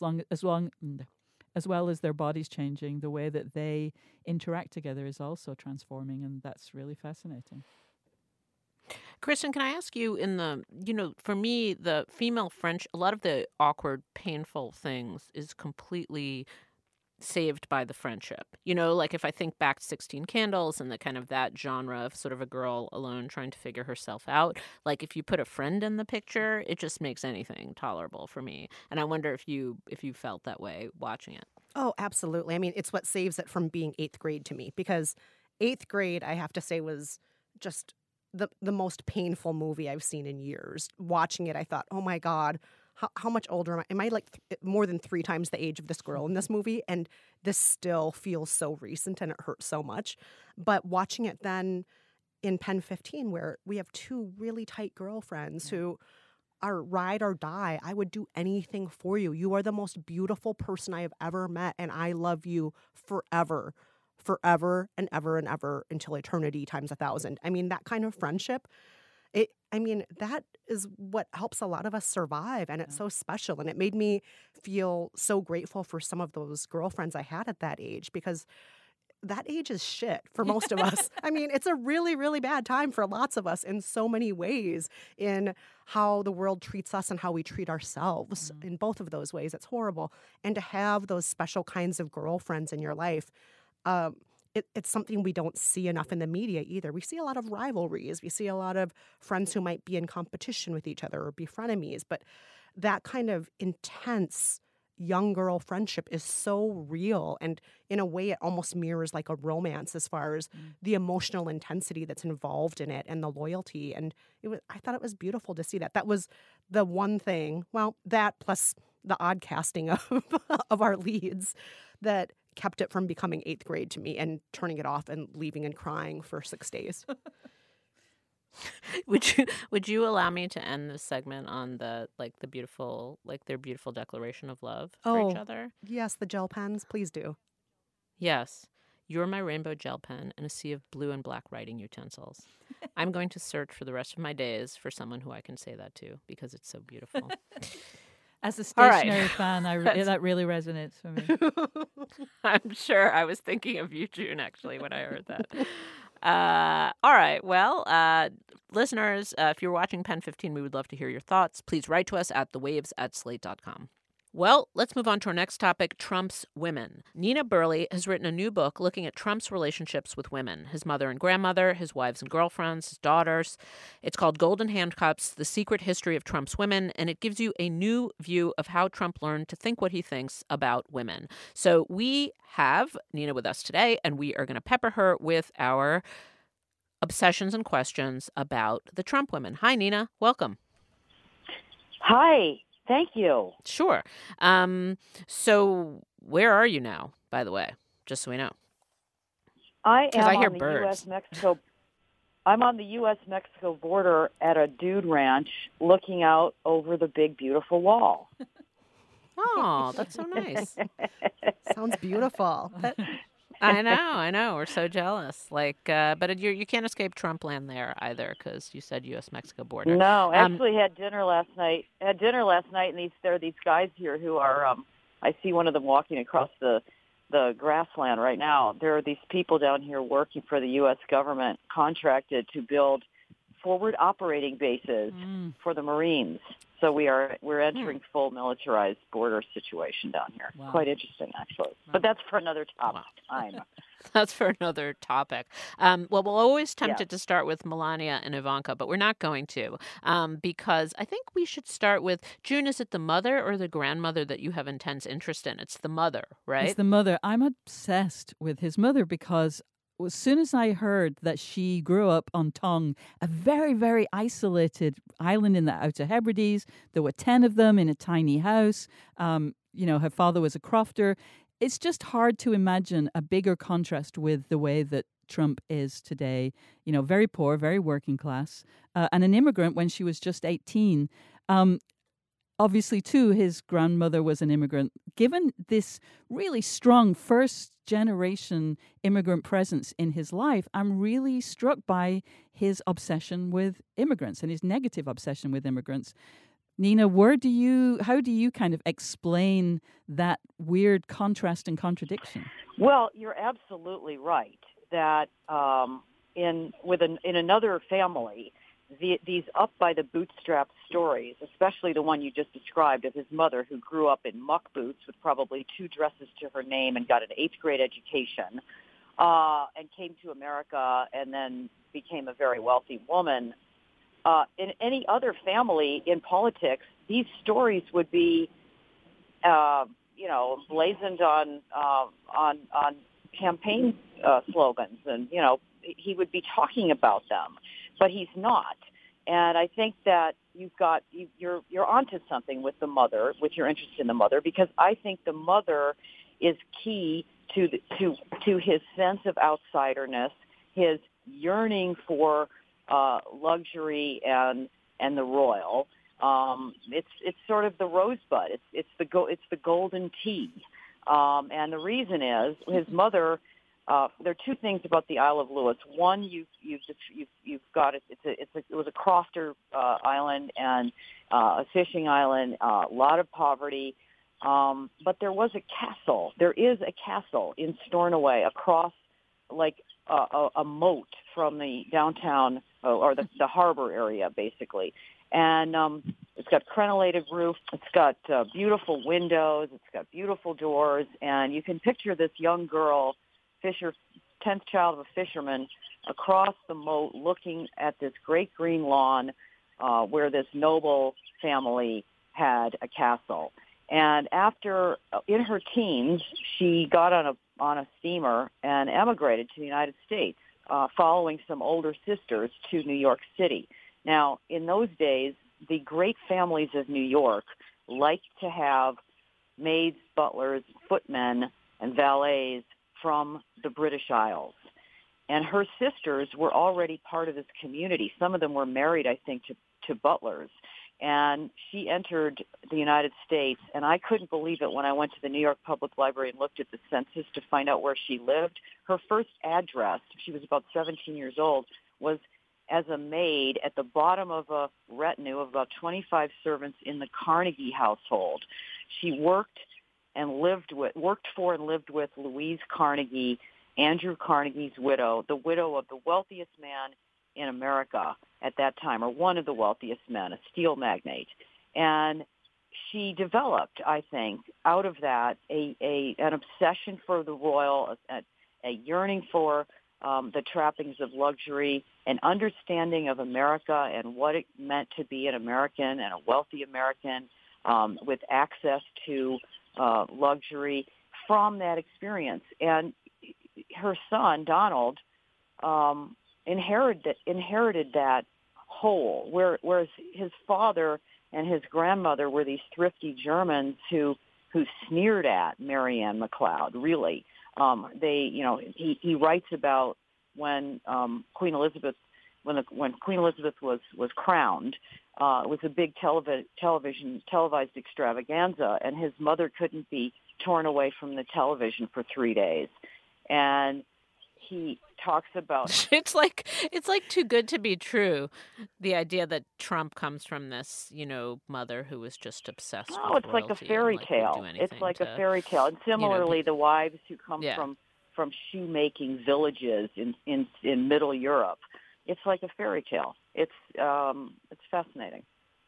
well as their bodies changing. The way that they interact together is also transforming, and that's really fascinating. Kristen, can I ask you, for me, the female French, a lot of the awkward, painful things is completely saved by the friendship. Like if I think back to 16 Candles and the kind of that genre of sort of a girl alone trying to figure herself out, like if you put a friend in the picture, it just makes anything tolerable for me. And I wonder if you felt that way watching it. Oh, absolutely. I mean, it's what saves it from being 8th grade to me, because 8th grade, I have to say, was just the most painful movie I've seen in years. Watching it, I thought, oh my God, how much older am I? Am I like more than 3 times the age of this girl in this movie? And this still feels so recent and it hurts so much. But watching it then in Pen 15, where we have 2 really tight girlfriends who are ride or die. I would do anything for you. You are the most beautiful person I have ever met, and I love you forever and ever and ever until eternity times 1,000. I mean, that kind of friendship, that is what helps a lot of us survive, and it's so special. And it made me feel so grateful for some of those girlfriends I had at that age, because that age is shit for most of us. I mean, it's a really, really bad time for lots of us in so many ways, in how the world treats us and how we treat ourselves. In both of those ways, it's horrible. And to have those special kinds of girlfriends in your life, it's something we don't see enough in the media either. We see a lot of rivalries. We see a lot of friends who might be in competition with each other or be frenemies. But that kind of intense young girl friendship is so real. And in a way, it almost mirrors like a romance as far as the emotional intensity that's involved in it and the loyalty. And I thought it was beautiful to see that. That was the one thing, well, that plus the odd casting of our leads that kept it from becoming 8th grade to me and turning it off and leaving and crying for 6 days. Would you allow me to end this segment on their beautiful declaration of love for each other? Yes, the gel pens, please do. Yes. You're my rainbow gel pen in a sea of blue and black writing utensils. I'm going to search for the rest of my days for someone who I can say that to because it's so beautiful. As a stationery fan, that really resonates for me. I'm sure I was thinking of you, June, actually, when I heard that. All right. Well, listeners, if you're watching Pen 15, we would love to hear your thoughts. Please write to us at thewaves@slate.com. Well, let's move on to our next topic, Trump's women. Nina Burley has written a new book looking at Trump's relationships with women, his mother and grandmother, his wives and girlfriends, his daughters. It's called Golden Handcuffs, The Secret History of Trump's Women, and it gives you a new view of how Trump learned to think what he thinks about women. So we have Nina with us today, and we are going to pepper her with our obsessions and questions about the Trump women. Hi, Nina. Welcome. Hi. Thank you. Sure. So where are you now, by the way, just so we know? I am I hear on the birds. U.S.-Mexico. I'm on the U.S.-Mexico border at a dude ranch looking out over the big, beautiful wall. Oh, that's so nice. Sounds beautiful. I know. We're so jealous. But you can't escape Trump land there either because you said U.S.-Mexico border. No, actually had dinner last night. And there are these guys here who are. I see one of them walking across the grassland right now. There are these people down here working for the U.S. government, contracted to build forward operating bases for the Marines. So we're entering full militarized border situation down here. Wow. Quite interesting, actually. Wow. But that's for another time. That's for another topic. Well, we're always tempted to start with Melania and Ivanka, but we're not going to because I think we should start with, June, is it the mother or the grandmother that you have intense interest in? It's the mother, right? It's the mother. I'm obsessed with his mother because as soon as I heard that she grew up on Tongue, a very, very isolated island in the Outer Hebrides, there were 10 of them in a tiny house. Her father was a crofter. It's just hard to imagine a bigger contrast with the way that Trump is today. Very poor, very working class, and an immigrant when she was just 18. Obviously, too, his grandmother was an immigrant. Given this really strong first-generation immigrant presence in his life, I'm really struck by his obsession with immigrants and his negative obsession with immigrants. Nina, how do you kind of explain that weird contrast and contradiction? Well, you're absolutely right that in another family, these up by the bootstrap stories, especially the one you just described of his mother who grew up in muck boots with probably 2 dresses to her name and got an 8th grade education and came to America and then became a very wealthy woman. In any other family in politics, these stories would be, blazoned on campaign slogans, and he would be talking about them. But he's not, and I think that you're onto something with the mother, with your interest in the mother, because I think the mother is key to his sense of outsiderness, his yearning for luxury and the royal. It's sort of the rosebud. It's the golden tea, and the reason is his mother. There are 2 things about the Isle of Lewis. One, you've got it. It was a crofter island and a fishing island. A lot of poverty, but there was a castle. There is a castle in Stornoway across like a moat from the downtown or the harbor area, basically. And it's got crenellated roof. It's got beautiful windows. It's got beautiful doors, and you can picture this young girl. 10th child of a fisherman, across the moat looking at this great green lawn where this noble family had a castle. And after, in her teens, she got on a steamer and emigrated to the United States, following some older sisters to New York City. Now, in those days, the great families of New York liked to have maids, butlers, footmen, and valets from the British Isles. And her sisters were already part of this community. Some of them were married, I think, to butlers. And she entered the United States, and I couldn't believe it when I went to the New York Public Library and looked at the census to find out where she lived. Her first address, she was about 17 years old, was as a maid at the bottom of a retinue of about 25 servants in the Carnegie household. She worked for and lived with Louise Carnegie, Andrew Carnegie's widow, the widow of the wealthiest man in America at that time, or one of the wealthiest men, a steel magnate. And she developed, I think, out of that an obsession for the royal, a yearning for the trappings of luxury, an understanding of America and what it meant to be an American and a wealthy American with access to luxury from that experience. And her son, Donald, inherited that whole, whereas his father and his grandmother were these thrifty Germans who sneered at Marianne McLeod. Really, he writes about when Queen Elizabeth was crowned. It was a big televised extravaganza, and his mother couldn't be torn away from the television for 3 days. And he talks about it's like too good to be true. The idea that Trump comes from this, mother who was just obsessed with royalty. It's like a fairy tale. It's like a fairy tale. And similarly, the wives who come from shoemaking villages in Middle Europe. It's like a fairy tale. It's fascinating.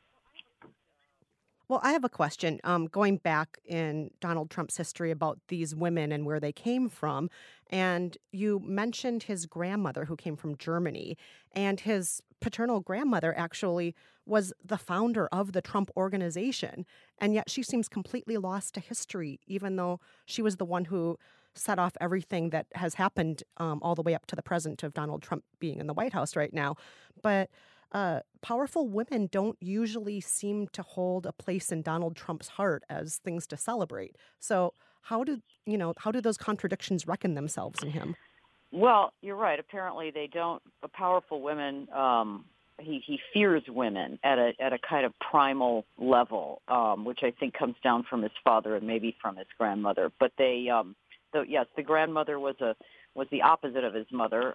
Well, I have a question. Going back in Donald Trump's history about these women and where they came from, and you mentioned his grandmother who came from Germany, and his paternal grandmother actually was the founder of the Trump Organization, and yet she seems completely lost to history, even though she was the one who set off everything that has happened all the way up to the present of Donald Trump being in the White House right now. But powerful women don't usually seem to hold a place in Donald Trump's heart as things to celebrate. So how do those contradictions reckon themselves in him? Well, you're right. Apparently they don't. Powerful women, he fears women at a kind of primal level, which I think comes down from his father and maybe from his grandmother. But the grandmother was the opposite of his mother,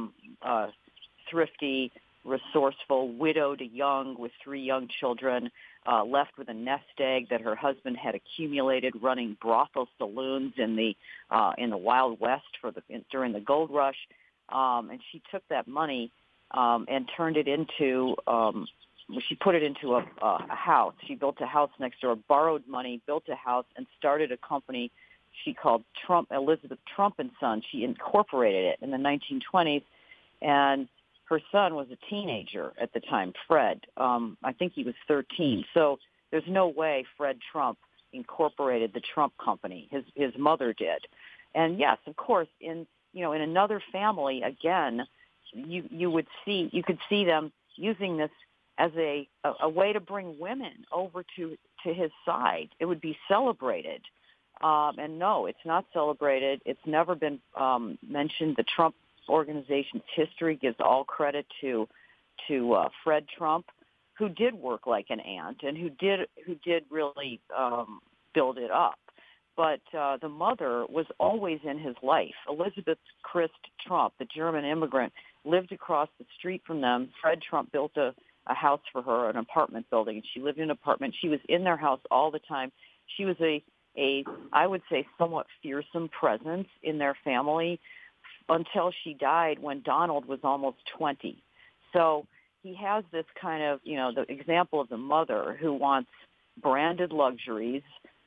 thrifty, resourceful, widowed young with 3 young children, left with a nest egg that her husband had accumulated running brothel saloons in the Wild West during the gold rush, and she took that money and turned it into. She put it into a house. She built a house next door, borrowed money, built a house, and started a company she called Elizabeth Trump and Son. She incorporated it in the 1920s, and her son was a teenager at the time, Fred. I think he was 13. So there's no way Fred Trump incorporated the Trump Company. His mother did. And yes, of course, in another family, again, you could see them using this as a way to bring women over to his side. It would be celebrated. And no, it's not celebrated. It's never been mentioned. The Trump Organization's history gives all credit to Fred Trump, who did work like an ant and who did really build it up. But the mother was always in his life. Elizabeth Christ Trump, the German immigrant, lived across the street from them. Fred Trump built a house for her, an apartment building, and she lived in an apartment. She was in their house all the time. She was I would say, somewhat fearsome presence in their family until she died when Donald was almost 20. So he has this kind of, the example of the mother who wants branded luxuries,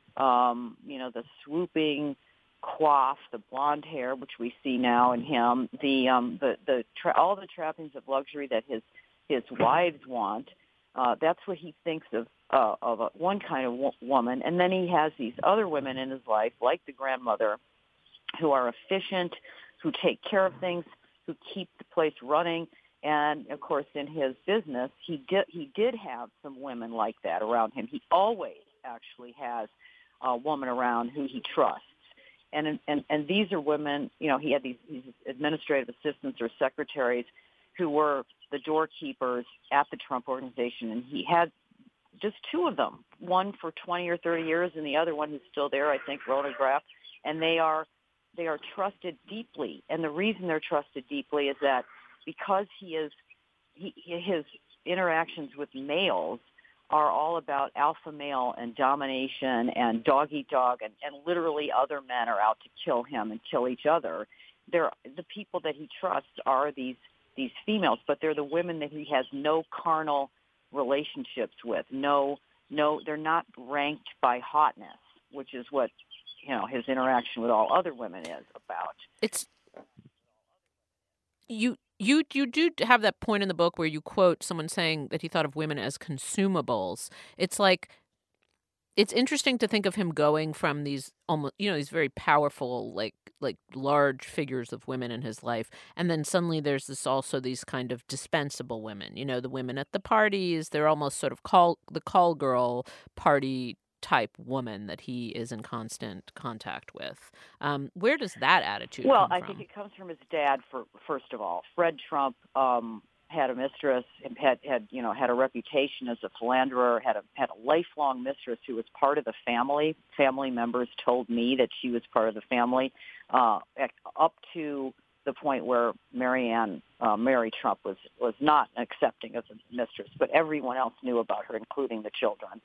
the swooping coif, the blonde hair, which we see now in him, all the trappings of luxury that his wives want, That's what he thinks of one kind of woman. And then he has these other women in his life, like the grandmother, who are efficient, who take care of things, who keep the place running. And, of course, in his business, he did have some women like that around him. He always actually has a woman around who he trusts. And these are women, you know, he had these administrative assistants or secretaries who were the doorkeepers at the Trump Organization. And he had just two of them, one for 20 or 30 years and the other one who's still there, I think, Rona Graff. And they are trusted deeply. And the reason they're trusted deeply is that because his interactions with males are all about alpha male and domination and dog eat dog, and literally other men are out to kill him and kill each other. The people that he trusts are these females, but they're the women that he has no carnal relationships with. No, they're not ranked by hotness, which is what, you know, his interaction with all other women is about. It's you do have that point in the book where you quote someone saying that he thought of women as consumables. It's like, it's interesting to think of him going from these almost, you know, these very powerful, like large figures of women in his life, and then suddenly there's these kind of dispensable women. You know, the women at the parties, they're almost sort of the call girl party type woman that he is in constant contact with. Where does that attitude come from? Well, I think it comes from his dad. First of all, Fred Trump had a mistress, had a reputation as a philanderer, had a lifelong mistress who was part of the family. Family members told me that she was part of the family, up to the point where Mary Trump was not accepting of the mistress, but everyone else knew about her, including the children.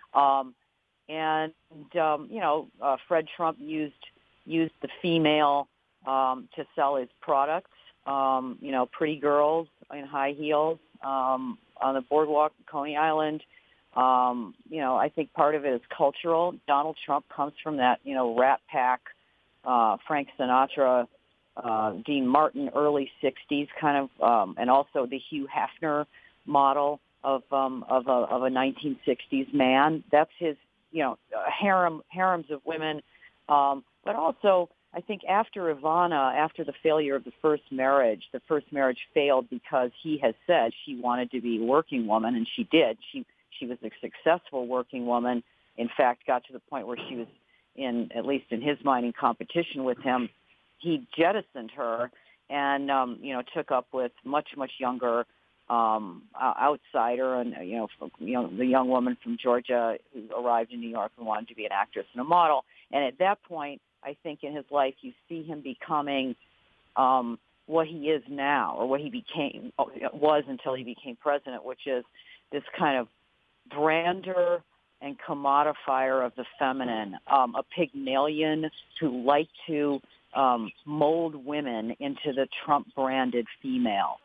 Fred Trump used the female to sell his products. Pretty girls in high heels on the boardwalk in Coney Island. I think part of it is cultural. Donald Trump comes from that, Rat Pack, Frank Sinatra, Dean Martin, early 60s kind of, and also the Hugh Hefner model of a 1960s man. That's his, harems of women. But also, I think after Ivana, after the failure of the first marriage failed because he has said she wanted to be a working woman, and she did. She was a successful working woman. In fact, got to the point where she was at least in his mind, in competition with him. He jettisoned her and, took up with much younger outsider, and the young woman from Georgia who arrived in New York and wanted to be an actress and a model. And at that point, I think in his life, you see him becoming what he is now, or what he was until he became president, which is this kind of brander and commodifier of the feminine, a Pygmalion who liked to mold women into the Trump-branded female.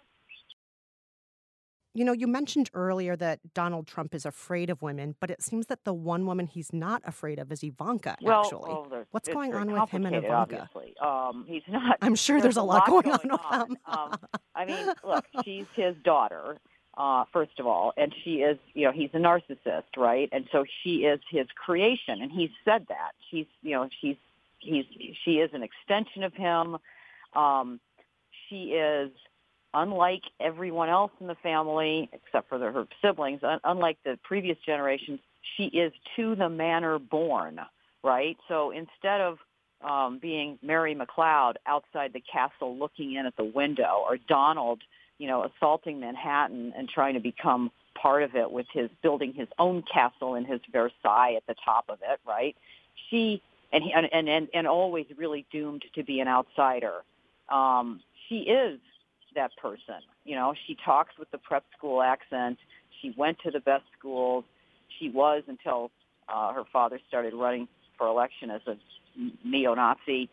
You mentioned earlier that Donald Trump is afraid of women, but it seems that the one woman he's not afraid of is Ivanka, actually. What's going on with him and Ivanka? Obviously. He's not. I'm sure there's a lot going on with them. I mean, look, she's his daughter, first of all, and she is, he's a narcissist, right? And so she is his creation, and he's said that. She is an extension of him. She is, unlike everyone else in the family, except for her siblings, unlike the previous generations, she is to the manner born, right? So instead of being Mary McLeod outside the castle looking in at the window, or Donald, assaulting Manhattan and trying to become part of it with building his own castle in his Versailles at the top of it, right? She and always really doomed to be an outsider. She is that person. She talks with the prep school accent. She went to the best schools. She was, until her father started running for election as a neo-Nazi,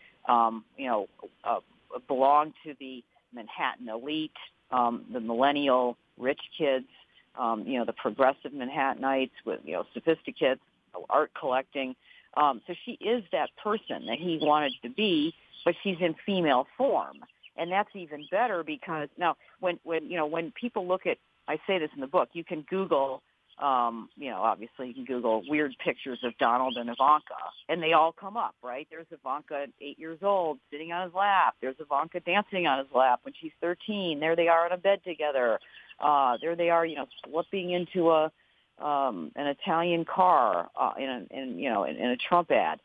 belonged to the Manhattan elite, the millennial rich kids, the progressive Manhattanites with, sophisticates, art collecting. So she is that person that he wanted to be, but she's in female form. And that's even better because now when people look at, I say this in the book, you can Google Obviously you can Google weird pictures of Donald and Ivanka, and they all come up, right? There's Ivanka at 8 years old sitting on his lap. There's Ivanka dancing on his lap when she's 13. There they are in a bed together. There they are, slipping into an Italian car in a Trump ad.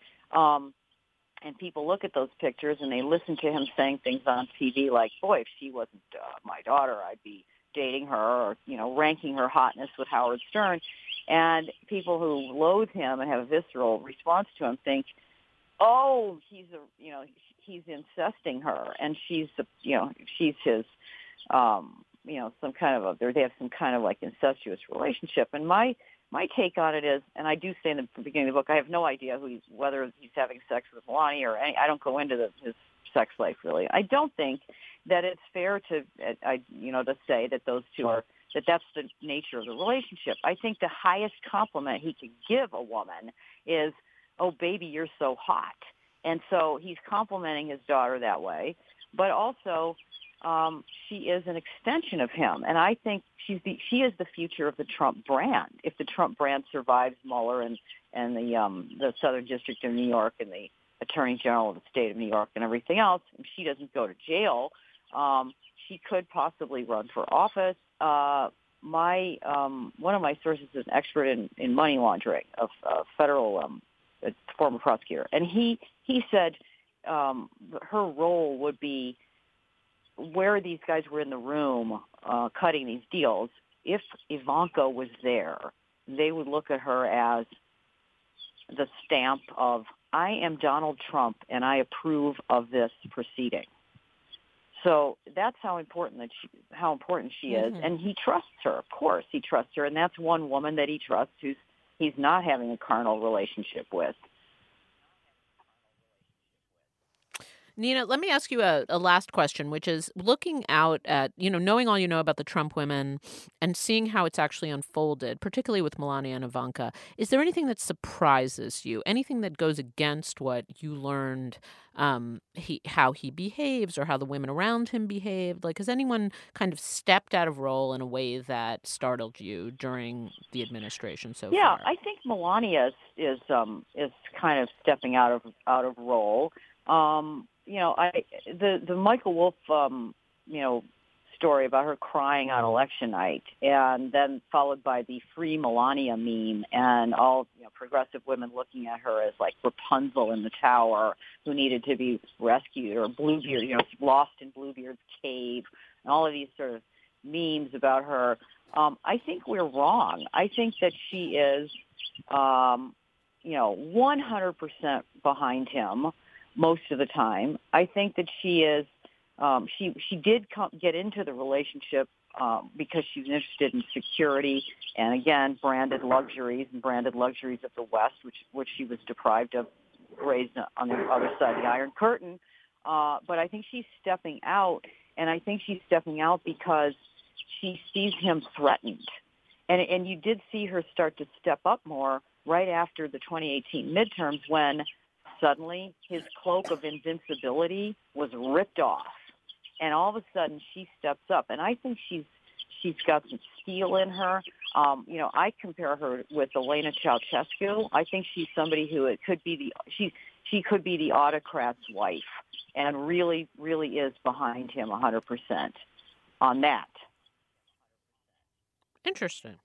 And people look at those pictures and they listen to him saying things on TV like, boy, if she wasn't my daughter, I'd be dating her, or, ranking her hotness with Howard Stern. And people who loathe him and have a visceral response to him think, oh, he's incesting her, and she's his, some kind of they have some kind of like incestuous relationship. And my take on it is, and I do say in the beginning of the book, I have no idea whether he's having sex with Melania or any. I don't go into his sex life really. I don't think that it's fair to say that those two are that's the nature of the relationship. I think the highest compliment he could give a woman is, "Oh, baby, you're so hot," and so he's complimenting his daughter that way. But also, she is an extension of him, and I think she is the future of the Trump brand. If the Trump brand survives Mueller and the Southern District of New York and the Attorney General of the state of New York and everything else, and she doesn't go to jail, she could possibly run for office. One of my sources is an expert in money laundering, of federal former prosecutor, and he said her role would be where these guys were in the room cutting these deals. If Ivanka was there, they would look at her as the stamp of, I am Donald Trump and I approve of this proceeding. So that's how important she is, and he trusts her. Of course, he trusts her, and that's one woman that he trusts who's he's not having a carnal relationship with. Nina, let me ask you a last question, which is looking out at, knowing all you know about the Trump women and seeing how it's actually unfolded, particularly with Melania and Ivanka, is there anything that surprises you? Anything that goes against what you learned, how he behaves or how the women around him behaved? Like, has anyone kind of stepped out of role in a way that startled you during the administration so far? Yeah, I think Melania is kind of stepping out of role. The Michael Wolff, story about her crying on election night, and then followed by the Free Melania meme, and all progressive women looking at her as like Rapunzel in the tower who needed to be rescued, or Bluebeard, lost in Bluebeard's cave, and all of these sort of memes about her. I think we're wrong. I think that she is, 100% behind him most of the time. I think that she is, she did get into the relationship because she was interested in security and, again, branded luxuries of the West, which she was deprived of, raised on the other side of the Iron Curtain. But I think she's stepping out, and I think she's stepping out because she sees him threatened. And you did see her start to step up more right after the 2018 midterms, when suddenly his cloak of invincibility was ripped off, and all of a sudden she steps up. And I think she's got some steel in her. I compare her with Elena Ceausescu. I think she's somebody who she could be the autocrat's wife, and really, really is behind him 100% on that. Interesting.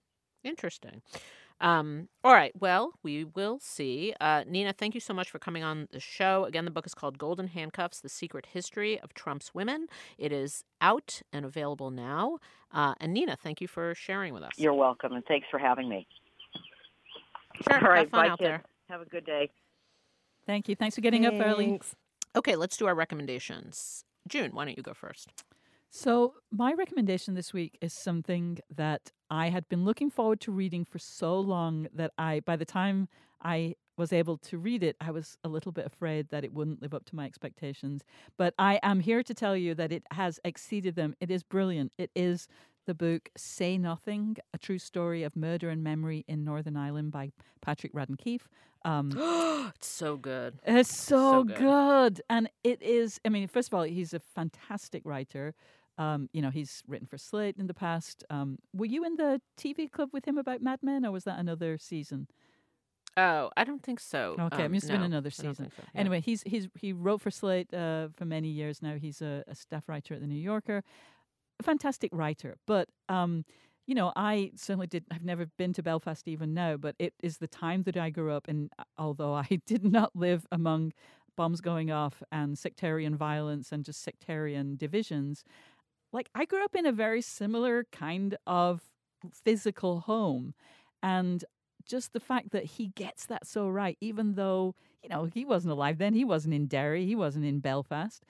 All right. Well, we will see. Nina, thank you so much for coming on the show. Again, the book is called Golden Handcuffs, The Secret History of Trump's Women. It is out and available now. And Nina, thank you for sharing with us. You're welcome, and thanks for having me. Sure. All right. Have fun bye, out kids. there. Have a good day. Thank you. Thanks for getting up early. Okay, let's do our recommendations. June, why don't you go first? So my recommendation this week is something that I had been looking forward to reading for so long that by the time I was able to read it, I was a little bit afraid that it wouldn't live up to my expectations. But I am here to tell you that it has exceeded them. It is brilliant. It is the book Say Nothing, A True Story of Murder and Memory in Northern Ireland by Patrick Radden Keefe. It's so good. It's so good. And it is, first of all, he's a fantastic writer. He's written for Slate in the past. Were you in the TV club with him about Mad Men, or was that another season? Oh, I don't think so. Okay, it must have been another I don't season. think so, yeah. Anyway, he wrote for Slate for many years now. He's a staff writer at the New Yorker. A fantastic writer, but I certainly did. I've never been to Belfast even now, but it is the time that I grew up. And although I did not live among bombs going off and sectarian violence and just sectarian divisions, like I grew up in a very similar kind of physical home, and just the fact that he gets that so right, even though, he wasn't alive then, he wasn't in Derry, he wasn't in Belfast.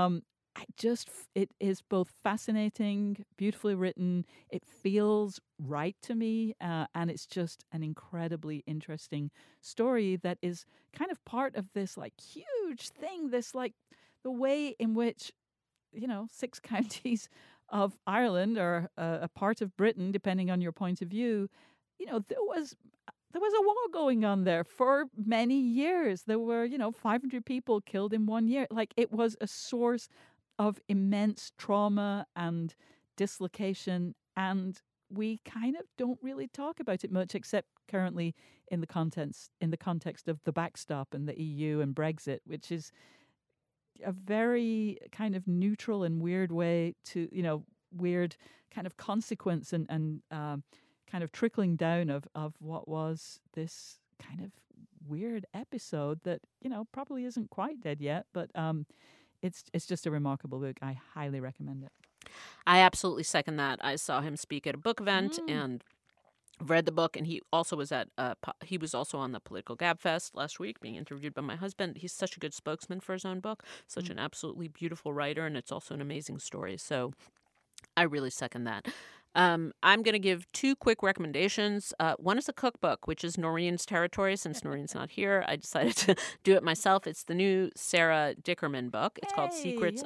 It is both fascinating, beautifully written, it feels right to me, and it's just an incredibly interesting story that is kind of part of this, like, huge thing, this, like, the way in which, 6 counties of Ireland are a part of Britain, depending on your point of view. There was a war going on there for many years. There were, 500 people killed in 1 year. Like, it was a source of immense trauma and dislocation, and we kind of don't really talk about it much, except currently in the context of the backstop and the EU and Brexit, which is a very kind of neutral and weird way to, weird kind of consequence and kind of trickling down of what was this kind of weird episode that, probably isn't quite dead yet, but it's just a remarkable book. I highly recommend it. I absolutely second that. I saw him speak at a book event and read the book, and he also was he was also on the Political Gabfest last week being interviewed by my husband. He's such a good spokesman for his own book, such an absolutely beautiful writer, and it's also an amazing story. So I really second that. I'm going to give 2 quick recommendations. One is a cookbook, which is Noreen's territory. Since Noreen's not here, I decided to do it myself. It's the new Sarah Dickerman book. It's called Secrets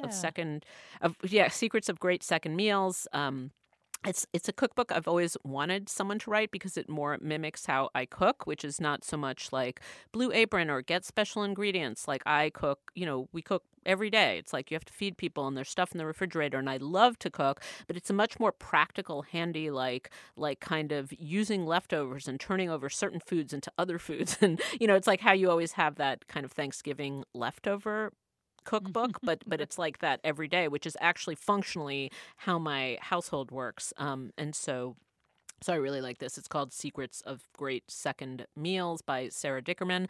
of Great Second Meals. It's a cookbook I've always wanted someone to write because it more mimics how I cook, which is not so much like Blue Apron or get special ingredients. Like I cook, we cook every day. It's like you have to feed people and there's stuff in the refrigerator, and I love to cook, but it's a much more practical, handy, like kind of using leftovers and turning over certain foods into other foods. And, it's like how you always have that kind of Thanksgiving leftover cookbook, but it's like that every day, which is actually functionally how my household works. And so I really like this. It's called Secrets of Great Second Meals by Sarah Dickerman.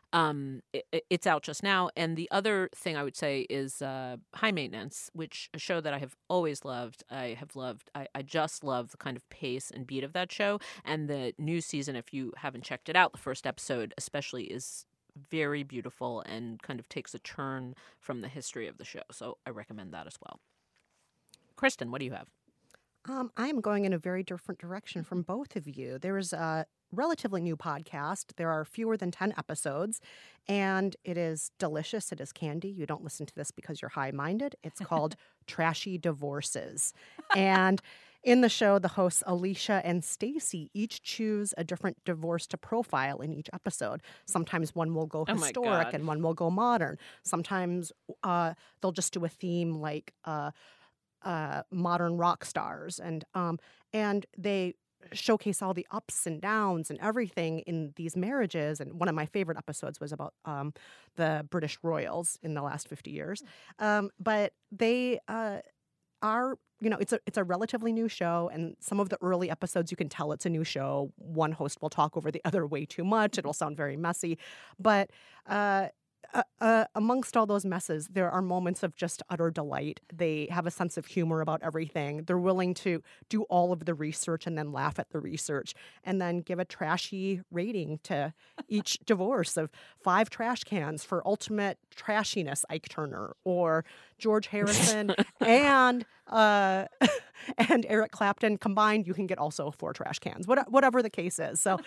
It's out just now. And the other thing I would say is High Maintenance, which a show that I have always loved. I just love the kind of pace and beat of that show. And the new season, if you haven't checked it out, the first episode especially is very beautiful and kind of takes a turn from the history of the show. So I recommend that as well. Kristen, what do you have? I am going in a very different direction from both of you. There is a relatively new podcast. There are fewer than 10 episodes, and it is delicious. It is candy. You don't listen to this because you're high-minded. It's called Trashy Divorces. And in the show, the hosts Alicia and Stacy each choose a different divorce to profile in each episode. Sometimes one will go historic and one will go modern. Sometimes they'll just do a theme like modern rock stars, and they showcase all the ups and downs and everything in these marriages. And one of my favorite episodes was about the British royals in the last 50 years. But they are, it's a relatively new show, and some of the early episodes you can tell it's a new show. One host will talk over the other way too much. It'll sound very messy. But amongst all those messes, there are moments of just utter delight. They have a sense of humor about everything. They're willing to do all of the research and then laugh at the research and then give a trashy rating to each divorce of 5 trash cans for ultimate trashiness, Ike Turner, or George Harrison and Eric Clapton combined. You can get also 4 trash cans, whatever the case is. So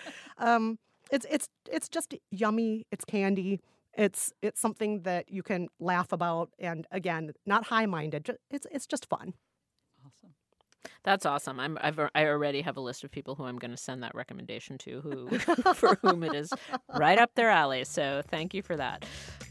it's just yummy. It's candy. It's something that you can laugh about, and again, not high-minded. It's just fun. Awesome. That's awesome. I already have a list of people who I'm going to send that recommendation to, who for whom it is right up their alley. So thank you for that.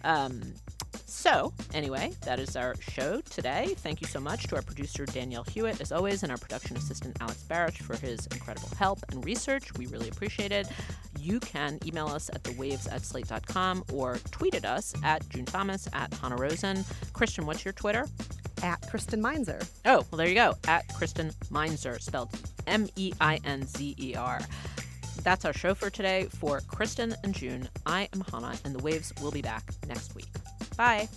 So anyway, that is our show today. Thank you so much to our producer, Danielle Hewitt, as always, and our production assistant, Alex Barrich, for his incredible help and research. We really appreciate it. You can email us at thewaves@slate.com or tweet at us at June Thomas, at Hannah Rosen. Kristen, what's your Twitter? At Kristen Meinzer. Oh, well, there you go. At Kristen Meinzer, spelled Meinzer. That's our show for today. For Kristen and June, I am Hannah, and The Waves will be back next week. Bye.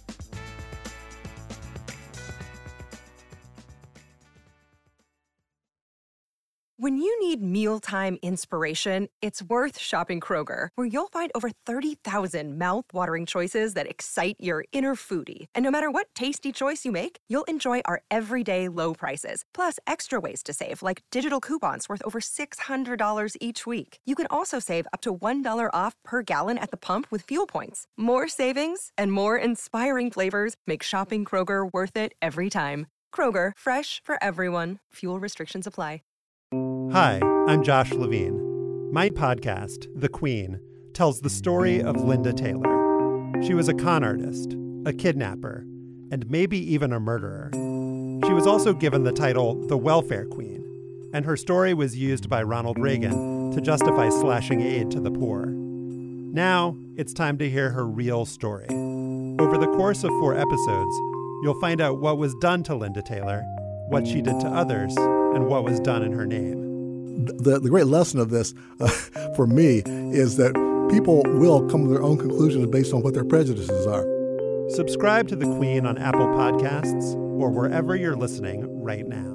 When you need mealtime inspiration, it's worth shopping Kroger, where you'll find over 30,000 mouth-watering choices that excite your inner foodie. And no matter what tasty choice you make, you'll enjoy our everyday low prices, plus extra ways to save, like digital coupons worth over $600 each week. You can also save up to $1 off per gallon at the pump with fuel points. More savings and more inspiring flavors make shopping Kroger worth it every time. Kroger, fresh for everyone. Fuel restrictions apply. Hi, I'm Josh Levine. My podcast, The Queen, tells the story of Linda Taylor. She was a con artist, a kidnapper, and maybe even a murderer. She was also given the title the Welfare Queen, and her story was used by Ronald Reagan to justify slashing aid to the poor. Now, it's time to hear her real story. Over the course of 4 episodes, you'll find out what was done to Linda Taylor, what she did to others, and what was done in her name. The great lesson of this, for me, is that people will come to their own conclusions based on what their prejudices are. Subscribe to The Queen on Apple Podcasts or wherever you're listening right now.